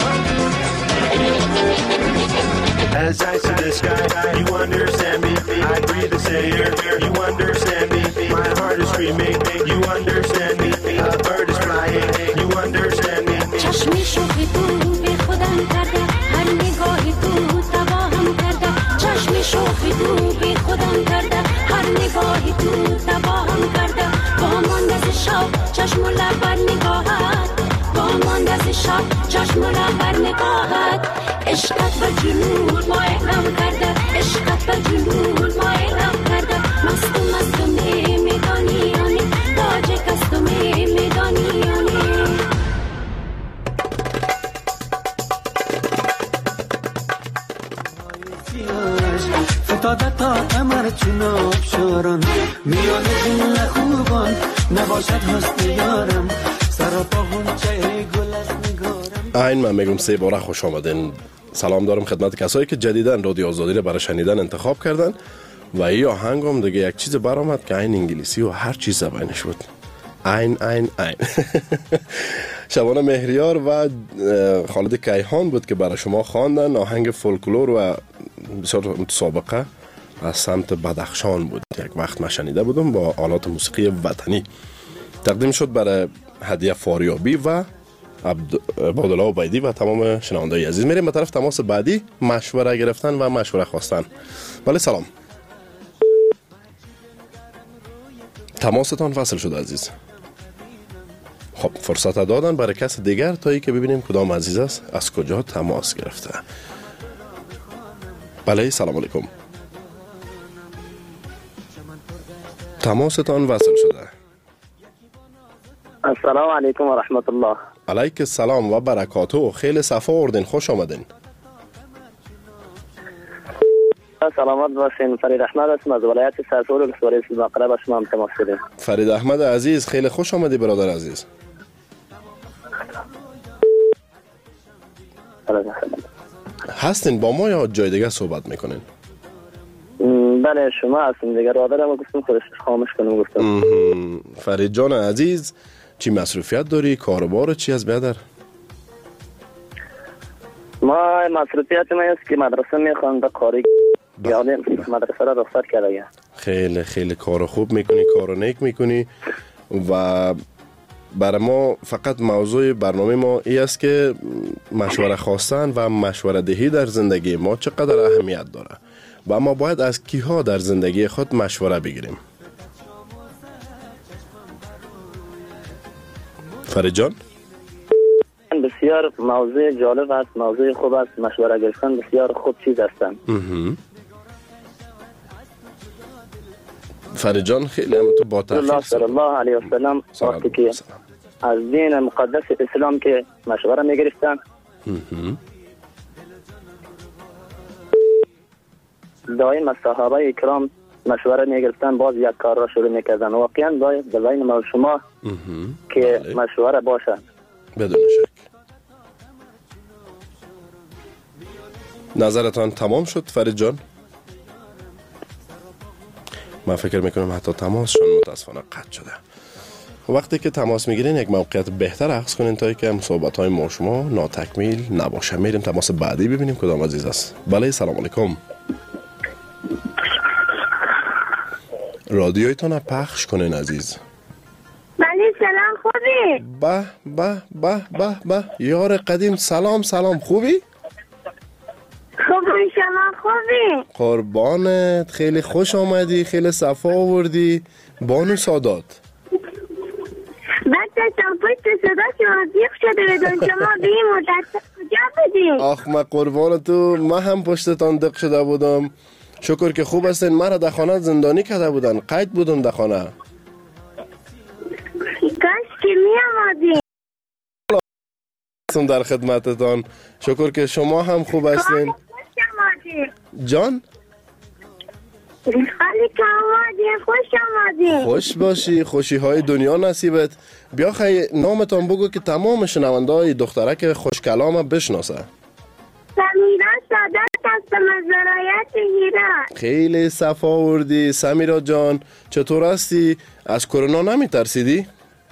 As I see the sky, you understand me. I breathe a sailor, you understand me. My heart is screaming, you understand me. A bird is flying, you understand me. چشمی شوخی تو به خودم کرده، هر نگاهی تو تباهم کرده. چشمی شوخی تو به خودم کرده، هر نگاهی تو تباهم کرده. با من دست شب چشم و لب بر نگاهت، با من دست شب چشم و لب بر نگاهت. عشقت و جنون ما اعلام کرده، عشقت و جنون ما اعلام کرده. مست و مست و می میدانی یعنی تاجک است و می میدانی یعنی. فتاده تا قمر چون آبشاران، میان جون خوبان نباشد حسن یارم. سر و پا غنچه گل از نگارم. این من میگم سه باره خوش آمدین. سلام دارم خدمت کسایی که جدیدن رادیو آزادی رو برای شنیدن انتخاب کردن و این آهنگ هم دیگه یک چیز برآمد که این انگلیسی و هر چیز زبانش بود. این این این شبانه مهریار و خالد کیهان بود که برای شما خواندن. آهنگ فولکلور و بسیار متسابقه از سمت بدخشان بود. یک وقت من شنیده بودم با آلات موسیقی وطنی. تقدیم شد برای هدیه فاریابی و عبدالله عبیدی و تمام شنونده‌های عزیز. میریم به طرف تماس بعدی، مشوره گرفتن و مشوره خواستن. بله سلام. تماستان فصل شد عزیز. خب فرصت دادن برای کس دیگر تا ای که ببینیم کدام عزیز است از کجا تماس گرفته. بله سلام علیکم. تماستان وصل شده. السلام علیکم و رحمت الله. علیک السلام و برکاته. خیلی صفا آوردین، خوش آمدین. سلامت باشین. فرید احمد هستم از ولایت سرسول ولسوالی سیدمقره با شما هم تماس شدیم. فرید احمد عزیز خیلی خوش آمدی برادر عزیز. هستین با ما یا جای دیگه صحبت میکنین؟ بله شما هستین دیگه. رادرم گفتم خودش خاموش کنم گفتم. فرید جان عزیز چی مصروفیت داری؟ کاروبار چی از بیادر؟ ما مصروفیت ما است که مدرسه میخوانم کاری یعنی مدرسه را رخصت کرده. خیلی خیلی کار خوب میکنی، کار نیک میکنی و برای ما فقط موضوع برنامه ما ای است که مشوره خواستن و مشوره دهی در زندگی ما چقدر اهمیت داره و ما باید از کیها در زندگی خود مشوره بگیریم. فرید جان بسیار موضوع جالب است، موضوع خوب است، مشوره گرفتن بسیار خوب چیز هستند. فرید جان خیلی هم تو با تاخیر صلی الله علیه و سلم وقتی که از دین مقدس اسلام که مشوره میگرفتن دائم از صحابه کرام مشوره میگرفتن، باز یک کار را شروع میکردن. واقعا باید به بین ما و شما که مشوره باشه. بدون شک. نظرتان تمام شد فرید جان؟ من فکر میکنم حتی تماسشون متاسفانه قطع شده. وقتی که تماس میگیرین یک موقعیت بهتر عکس کنین تا که صحبت های ما شما ناتکمیل نباشه. میریم تماس بعدی ببینیم کدام عزیز است. بله سلام علیکم. رادیویتون پخش کنین عزیز. بله سلام خوبی؟ به به به به به یار قدیم سلام سلام خوبی؟ خوبی شما خوبی؟ قربانت خیلی خوش آمدی، خیلی صفا آوردی. بانو سادات بچه تا پشت صدا شما دیخ شده بدون شما به این مدت کجا بودی؟ آخ من قربان تو، من هم پشتتان دق شده بودم. شکر که خوب هستین. مرا در خانه زندانی کرده بودن، قید بودم در خانه. کاش که می آمدی. در خدمتتان. شکر که شما هم خوب هستین. جان خالی که آمدی، خوش آمدی. خوش باشی، خوشی های دنیا نصیبت. بیا خیلی نامتان بگو که تمام شنونده های دخترک خوش کلام بشناسه. سمیرا سادات هستم از ولایت هرات. خیلی صفا آوردی سمیرا جان. چطور هستی؟ از کرونا نمی ترسیدی؟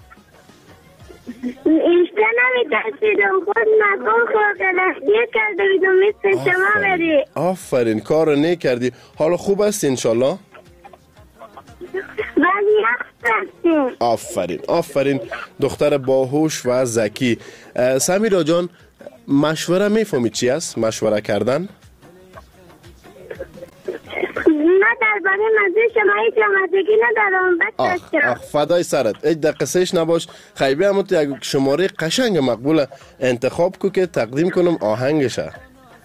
اینجا نمی ترسیدم، خود مکان خواهدلخیه کرده بیدم مثل شما بری. آفرین کار نیک کردی. حالا خوب هستی انشالله؟ ولی هستیم. آفرین آفرین دختر باهوش و ذکی. سمیرا جان مشوره میفهمی چی است؟ مشوره کردن؟ نه درباره موضوع شما هیچ آمدگی ندارم بچه. آخ آخ فدای سرت. ایج در قصهش نباش. خیلی همون تو یک شماره قشنگ مقبول انتخاب کو که تقدیم کنم آهنگشه.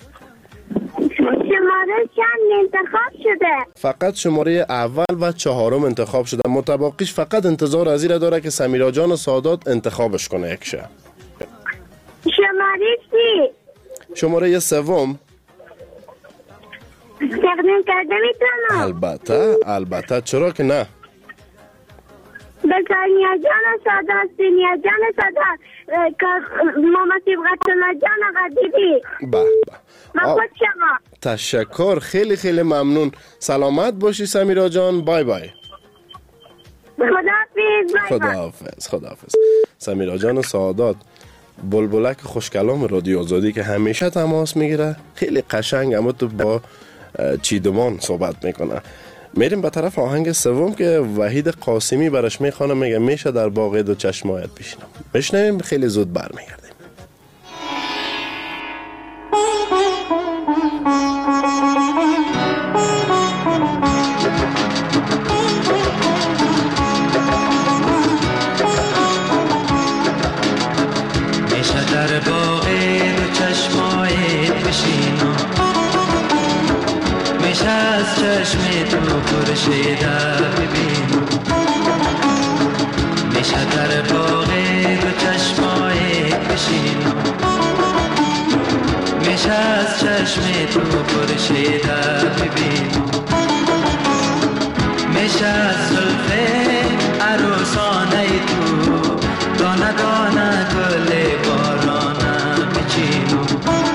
شماره چند انتخاب شده؟ فقط شماره اول و چهارم انتخاب شده. متباقیش فقط انتظار از این داره که سمیرا جان سادات انتخابش کنه یکشه. شماره چی؟ شماره سوم. تقدیم کرده میتونم؟ البته البته چرا که نه. به سانیا جان سادات، سینیا جان سادات، ماما سیبغت الله جان قدیدی. به به من خود شما. تشکر خیلی خیلی ممنون. سلامت باشی سمیرا جان. بای بای. خداحافظ. خداحافظ خداحافظ. سمیرا جان سادات بلبلک خوشکلام رادیو آزادی که همیشه تماس میگیره. خیلی قشنگ اما تو با چیدمان صحبت میکنه. میریم به طرف آهنگ سوم که وحید قاسمی برش میخوانه. میگه میشه در باغ دو چشمایت بشینم. بشنویم خیلی زود برمیگردیم. میشه در باغ دو چشمایت بشینم، میشه از چشم تو خورشیده ببینم، میشه در باغ دو چشمایت بشینم، میشه از چشم تو خورشیده ببینم، میشه از زلف عروسانه تو دانه دانه گل بارانه بچینم،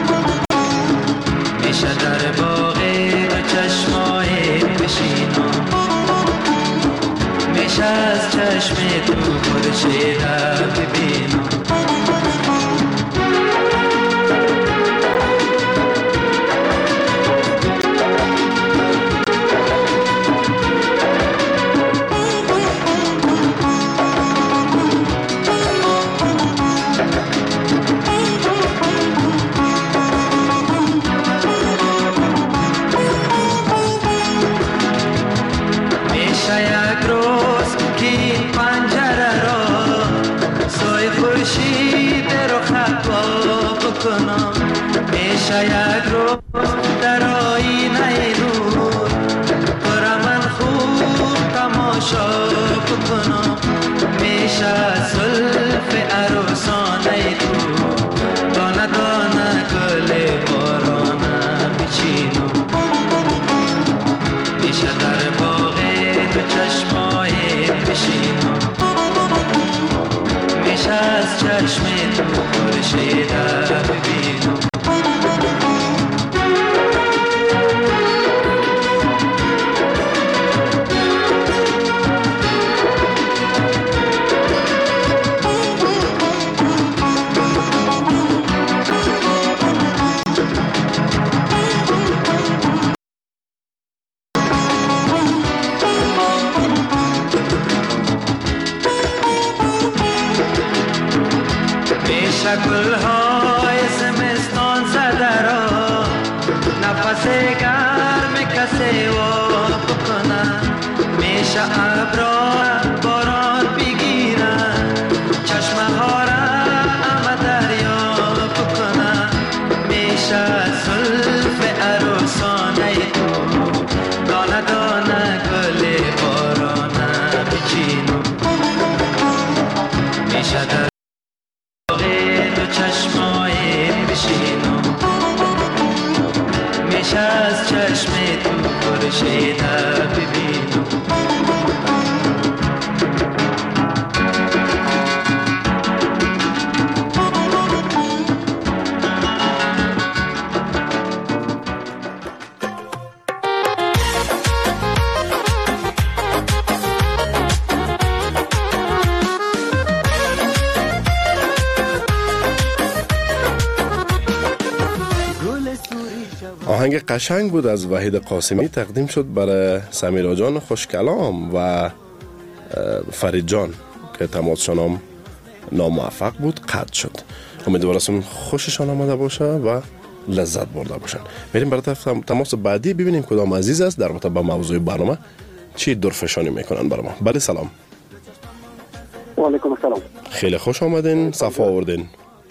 میشه در باغ دو چشمایت بشینم، میشه از چشم تو خورشیده خورشید ببینم. گل‌های زمستان زده را نفس گرم کسی و بکنن، میشه ابرار باران بگیرن، چشمه ها را همه دریا بکنن، میشه زلف عروسانه تو دانه دانه گل بارانه بچینم، میشه در چشمای بشینم، میشه از چشم تو خورشید ببینم. آهنگ قشنگ بود از وحید قاسمی، تقدیم شد برای سمیرا جان خوشکلام و فرید جان که تماسشان هم ناموفق بود، قطع شد. امیدوارم خوششان آمده باشه و لذت برده باشن. میریم برای تماس بعدی ببینیم کدام عزیز است در رابطه با موضوع برنامه چی درفشانی میکنن برای ما. بله سلام. و علیکم السلام. خیلی خوش آمدین، صفا آوردین.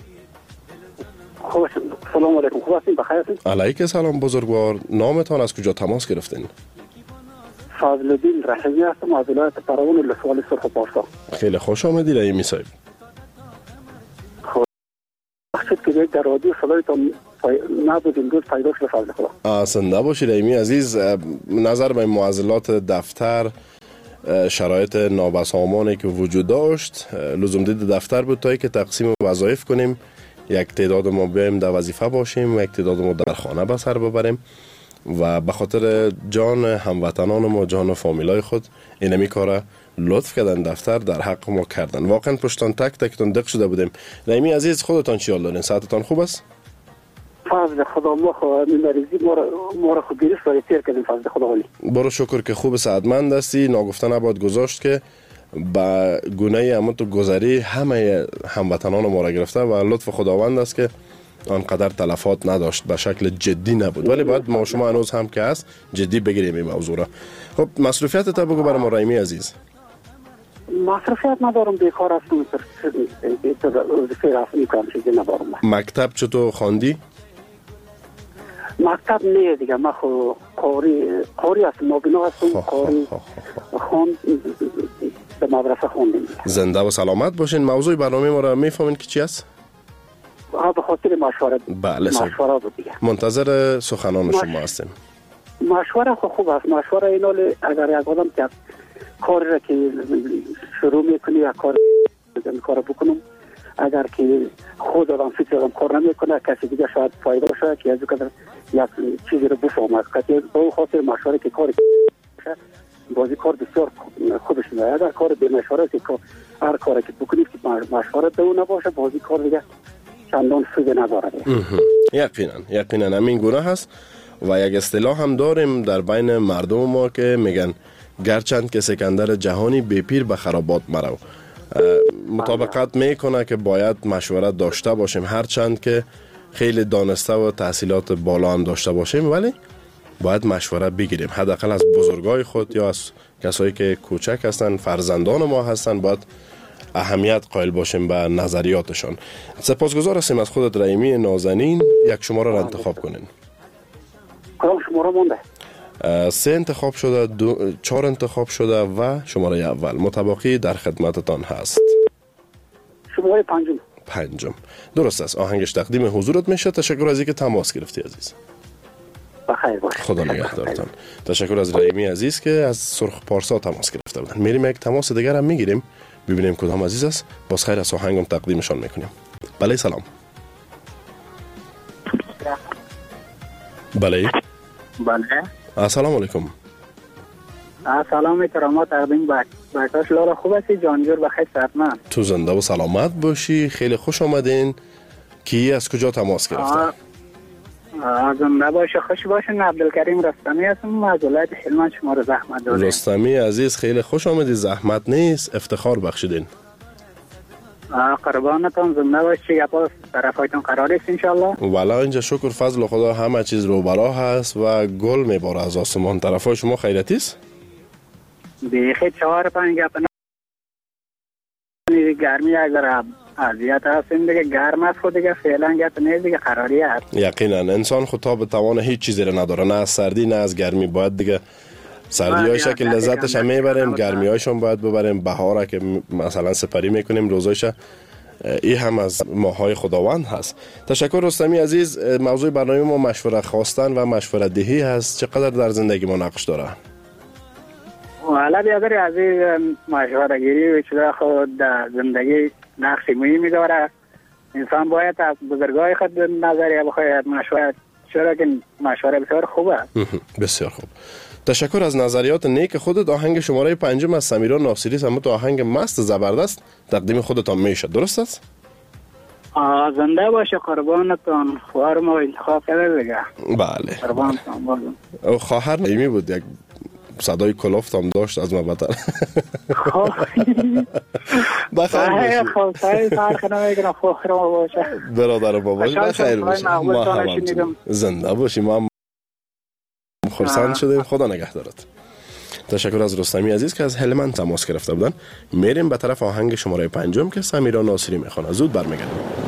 خوش سلام علیکم. خوب هستین؟ بخیر هستین؟ علیک سلام بزرگوار. نامتان از کجا تماس گرفتین؟ فضل الدین رحیمی هستم از ولایت پروان ولسوالی سرخ پارسا. خیلی خوش آمدید رحیمی صاحب. خب بخشید که در رادیو صدایتان نبود امروز پیدا شد فضل خدا. زنده باشی رحیمی عزیز. نظر به معضلات دفتر، شرایط نابسامانی که وجود داشت، لزوم دید دفتر بود تا که تقسیم وظایف کنیم، یک تعداد ما بیایم در وظیفه باشیم و یک تعداد ما در خانه به سر ببریم و به خاطر جان هموطنان ما، جان فامیلای خود اینمی کار لطف کردن دفتر در حق ما کردن. واقعا پشتان تک تکتون دق شده بودیم. رحیمی عزیز خودتان چی حال دارین؟ صحتتان خوب است؟ فضل خدا ما خو مریضی ما ما رو خود گرفت و تیر کردیم. فضل خدا ولی برو شکر که خوب صحتمند هستی. ناگفته نباید گذاشت که با گونه همون تو گذری همه هموطنان ما را گرفته و لطف خداوند است که آنقدر تلفات نداشت، به شکل جدی نبود، ولی باید ما شما هنوز هم که هست جدی بگیریم این موضوع را. خب مصروفیت تا بگو برای ما رحیمی عزیز. مصروفیت ندارم، بیکار هستم، چیزی ندارم. مکتب چطور خواندی؟ مکتب نه دیگه، من خو قاری قاری هستم، نابینا هستم، قاری خوند به مدرسه خوندیم. زنده و سلامت باشین. موضوع برنامه ما را میفهمین که چی است؟ ها به خاطر مشوره. بله مشوره بود دیگه. منتظر سخنان مش... شما هستیم. مشوره خو خوب است. مشوره اینال اگر یک آدم که کاری را که شروع میکنی یا کار کار بکنم، اگر که خود آدم فکر آدم کار نمیکنه، کسی دیگه شاید فایده باشه که از کدر یک چیزی رو بفهمه. که به خاطر مشوره که کاری بازی کار بسیار خوبش میاد. اگر کار به مشوره که هر کاری که بکنید که مشوره به اون نباشه، بازی کار دیگه چندان سود نداره. یقینا یقینا همین گونه هست و یک اصطلاح هم داریم در بین مردم ما که میگن گرچند که سکندر جهانی بی پیر به خرابات مرو. مطابقت میکنه که باید مشورت داشته باشیم، هرچند که خیلی دانسته و تحصیلات بالا هم داشته باشیم، ولی باید مشورت بگیریم. حداقل از بزرگای خود یا از کسایی که کوچک هستن، فرزندان ما هستن، باید اهمیت قائل باشیم به نظریاتشان. سپاسگزار هستیم از خودت رحیمی نازنین. یک شماره را انتخاب کنین. کدام شماره مونده؟ سه انتخاب شده، دو، چهار انتخاب شده و شماره اول متباقی در خدمتتان هست. شماره پنجم. پنجم درست است. آهنگش تقدیم حضورت میشه. تشکر از اینکه تماس گرفتی عزیز. بخیر باش. خدا نگهدارتان. تشکر از رحیمی عزیز که از سرخ پارسا تماس گرفته بودن. میریم یک تماس دیگر هم میگیریم ببینیم کدام عزیز است. باز خیر از آهنگم تقدیمشان میکنیم. بله سلام. بله بله. السلام علیکم. سلام کرامات تقدیم به بکاش لارا. خوب هستی جانجور بخیر صحتمند؟ تو زنده و سلامت باشی. خیلی خوش آمدین. کی از کجا تماس گرفته؟ زنده باشه خوش باشین. عبدالکریم رستمی هستم از ولایت هلمند. شما رو زحمت دادیم. رستمی عزیز خیلی خوش آمدید. زحمت نیست، افتخار بخشیدین. قربانتان. زنده باشی. گپا طرفایتون قرار است انشالله. والا اینجا شکر فضل خدا همه چیز روبراه هست و گل میباره از آسمان. طرفای شما خیرتی است؟ بیخی چهار پنج گپ نه. گرمی اگر اذیت هستیم دیگه، گرم است خود دیگه فعلا گپ نیست دیگه، قراری هست. یقینا انسان خود تا به توان هیچ چیزی را نداره، نه از سردی نه از گرمی. باید دیگه سردی های شکل لذتش هم میبریم، گرمی هایشون باید ببریم. بهاره که مثلا سپری میکنیم روزایش، این هم از ماهای خداوند هست. تشکر رستمی عزیز. موضوع برنامه ما مشوره خواستن و مشوره دهی هست. چقدر در زندگی ما نقش داره؟ حالا بیادر عزیز مشوره گیری و چیزا خود در زندگی نقش مهمی داره. انسان باید از بزرگای خود نظریه بخواید مشوره، چرا که مشوره بسیار خوبه. بسیار خوب. تشکر از نظریات نیک خودت. آهنگ شماره پنجم از سمیرا ناصری سمت آهنگ مست زبردست تقدیم خودتان میشه، درست است؟ زنده باشه قربانتان. خواهر ما انتخاب کرده دیگه. بله قربانتان بازم. خواهر نیمی بود، یک صدای کلافت هم داشت از ما بطر. بخیر باشی. خب سعی فرق نمیکنه خواهر ما باشه. برادر ما باشه. بخیر باشی. ما هم زنده باشی. ما هم خرسند شدیم. خدا نگه دارد. تشکر از رستمی عزیز که از هلمند تماس گرفته بودن. میریم به طرف آهنگ شماره پنجم که سمیرا ناصری میخونه. زود برمیگردیم.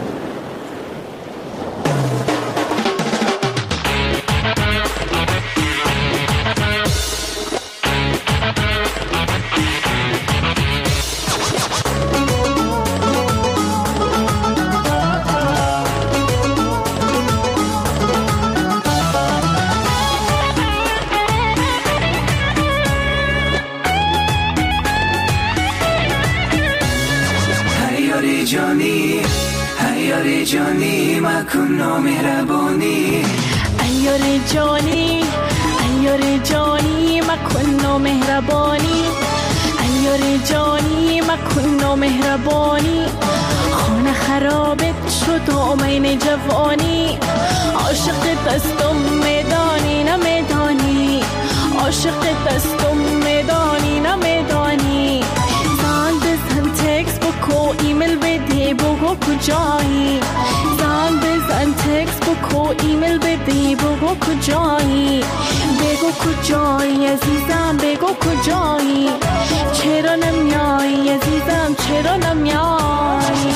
جانی مکن مهربانی، ایار جانی ایار جانی مکن مهربانی، ایار جانی مکن مهربانی. خانه خرابت شد آمین جوانی، عاشق دستم میدانی نمیدانی، عاشق دستم میدانی نمیدانی. زنگ بزن تکس بکو ایمیل بدی بگو کجایی، زنگ بزن تکس بکو ایمیل بدی بگو کجایی، بگو کجایی عزیزم بگو کجایی، چرا نمیایی عزیزم چرا نمیایی.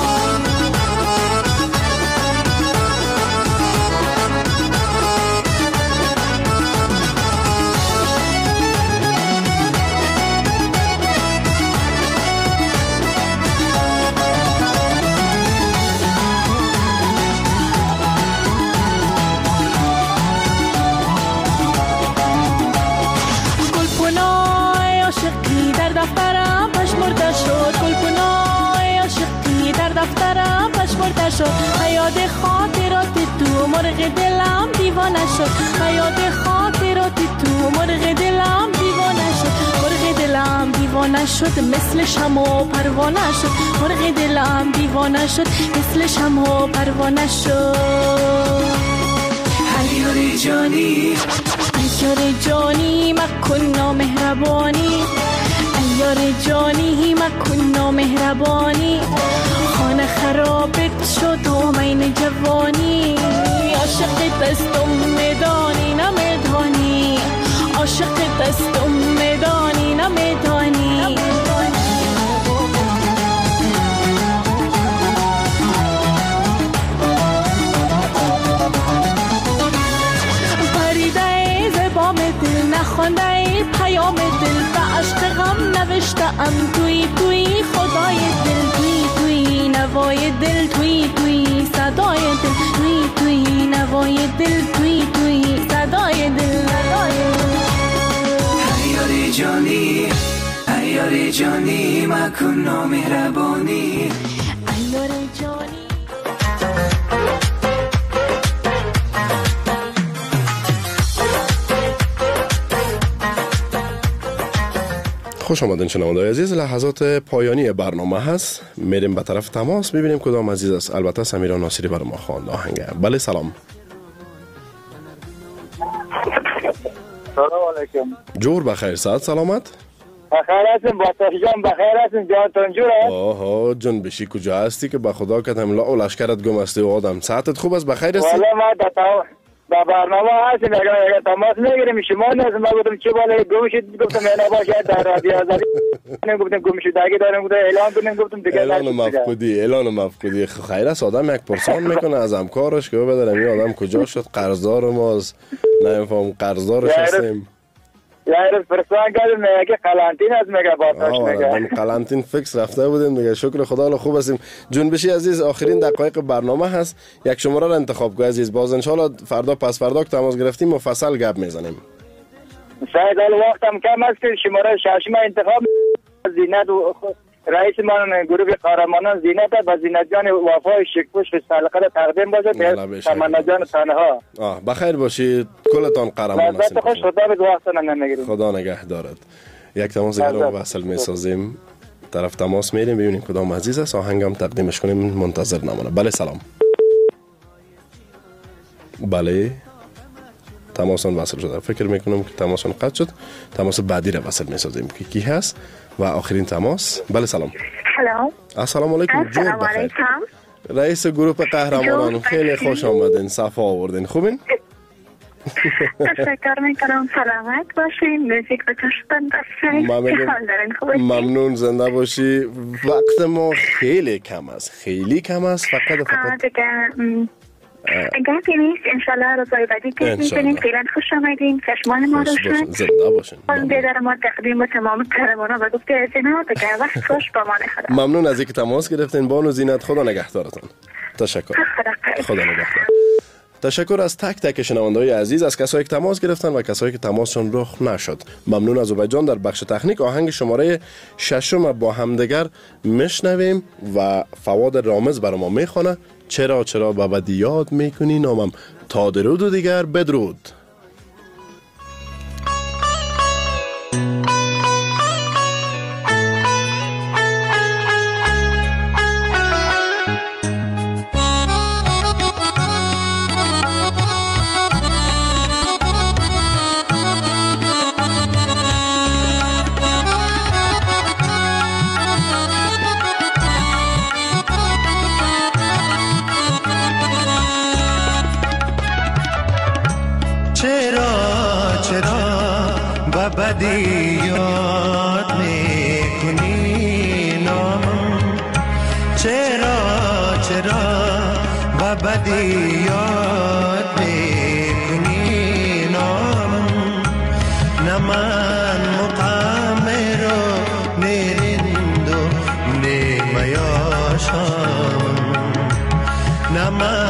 دفترم پشمرده شد، گلپنای عاشقی در دفترم پشمرده شد. یاد خاطرات تو مرغ دلم دیوانه شد، یاد خاطرات تو مرغ دلم دیوانه شد، مرغ دلم دیوانه شد مثل شمع و پروانه شد، مرغ دلم دیوانه شد مثل شمع و پروانه شد. ایار جانی ایار جانی مکن مهربانی، یار جانی مکن مهربانی. خانه خرابت شد آمین جوانی، عاشق دستم میدانی نمیدانی، عاشق دستم میدانی نمیدانی. پریده زبام دل نخوانده پیام دل، به عشق غم نوشته ام توی توی خدای دل، توی توی نوای دل، توی توی صدای دل، توی توی نوای دل، توی توی صدای دل. ایار جانی ایار جانی مکن مهربانی، ایار جانی. خوش آمدین شنونده‌های عزیز. لحظات پایانی برنامه هست، میریم به طرف تماس ببینیم کدام عزیز است. البته سمیرا ناصری برای ما خواند آهنگ. بله سلام. سلام علیکم. جور بخیر، صحت سلامت؟ بخیر هستیم، با جان بخیر هستیم، جانتون جور است؟ آها جان بشی کجا هستی که به خدا که املا و لشکرت گم هستی و آدم ساعتت خوب است بخیر هستی؟ والا ما در با برنامه هستیم، اگر اگر تماس میگیریم شما نه ما گفتم چه بالا گم شد، گفتم نه باشه در رادیو آزادی گفتم گم شد دیگه دارم گفتم اعلان کنیم، گفتم دیگه اعلان مفقودی اعلان مفقودی خیر است. آدم یک پرسان میکنه از همکارش که بدارم این آدم کجا شد، قرضدار ماست نمیفهم قرضدارش هستیم. یارو پرسان کردم میگه قلانتین از میگه باتاش میگه من قلانتین فکس رفته بودیم دیگه. شکر خدا خوب هستیم. جون بشی عزیز، آخرین دقایق برنامه هست، یک شماره را انتخاب کن عزیز. باز ان شاء الله فردا پس فردا که تماس گرفتیم مفصل گپ میزنیم. شاید حال وقتم کم است که شماره ششم انتخاب. زینت و رئیس من گروه قهرمانان زینت و زینت جان وفای شکوش سالقه را تقدیم باشه. تمنا جان تنها آه بخیر باشید، کلتان قهرمان هستید. خوش خدا به وقتتون نمیگیریم. خدا نگه دارد. یک تماس دیگر رو وصل میسازیم، طرف تماس میریم ببینیم کدام عزیز است، آهنگم تقدیمش کنیم، منتظر نمونه. بله سلام. بله تماسون وصل شده، فکر میکنم که تماسون قطع شد. تماس بعدی را وصل میسازیم که کی هست و آخرین تماس. بله سلام. سلام. السلام علیکم. جور بخیر. رئیس گروه قهرمانان، خیلی خوش آمدین، صفا آوردین. خوبین؟ تشکر میکنم، سلامت باشین، موزیک و چشتن دستشین. ممنون، زنده باشی. وقت ما خیلی کم است، خیلی کم است. فقط فقط گپی نیست. انشالله روزای بعدی که میکنیم. فعلا خوش آمدین، چشمان ما روشن، زنده باشین. بیدر ما تقدیم و تمام قهرمانان و گفته زینت دیگه وقت خوش با مان خدا. ممنون از اینکه تماس گرفتین بانو زینت. خدا نگهدارتون. تشکر. خدا نگهدار. تشکر از تک تک شنونده‌های عزیز، از کسایی که تماس گرفتن و کسایی که تماسشون رخ نشد. ممنون از عبید جان در بخش تکنیک. آهنگ شماره ششم با همدیگر میشنویم و فواد رامز برای ما میخونه. چرا چرا به بدی یاد میکنی نامم، تا درود و دیگر بدرود. بدی یاد میکنی نامم، چرا چرا با بدی یاد میکنی نامم، نه من مقامر و نرند و نمیاشم، نه من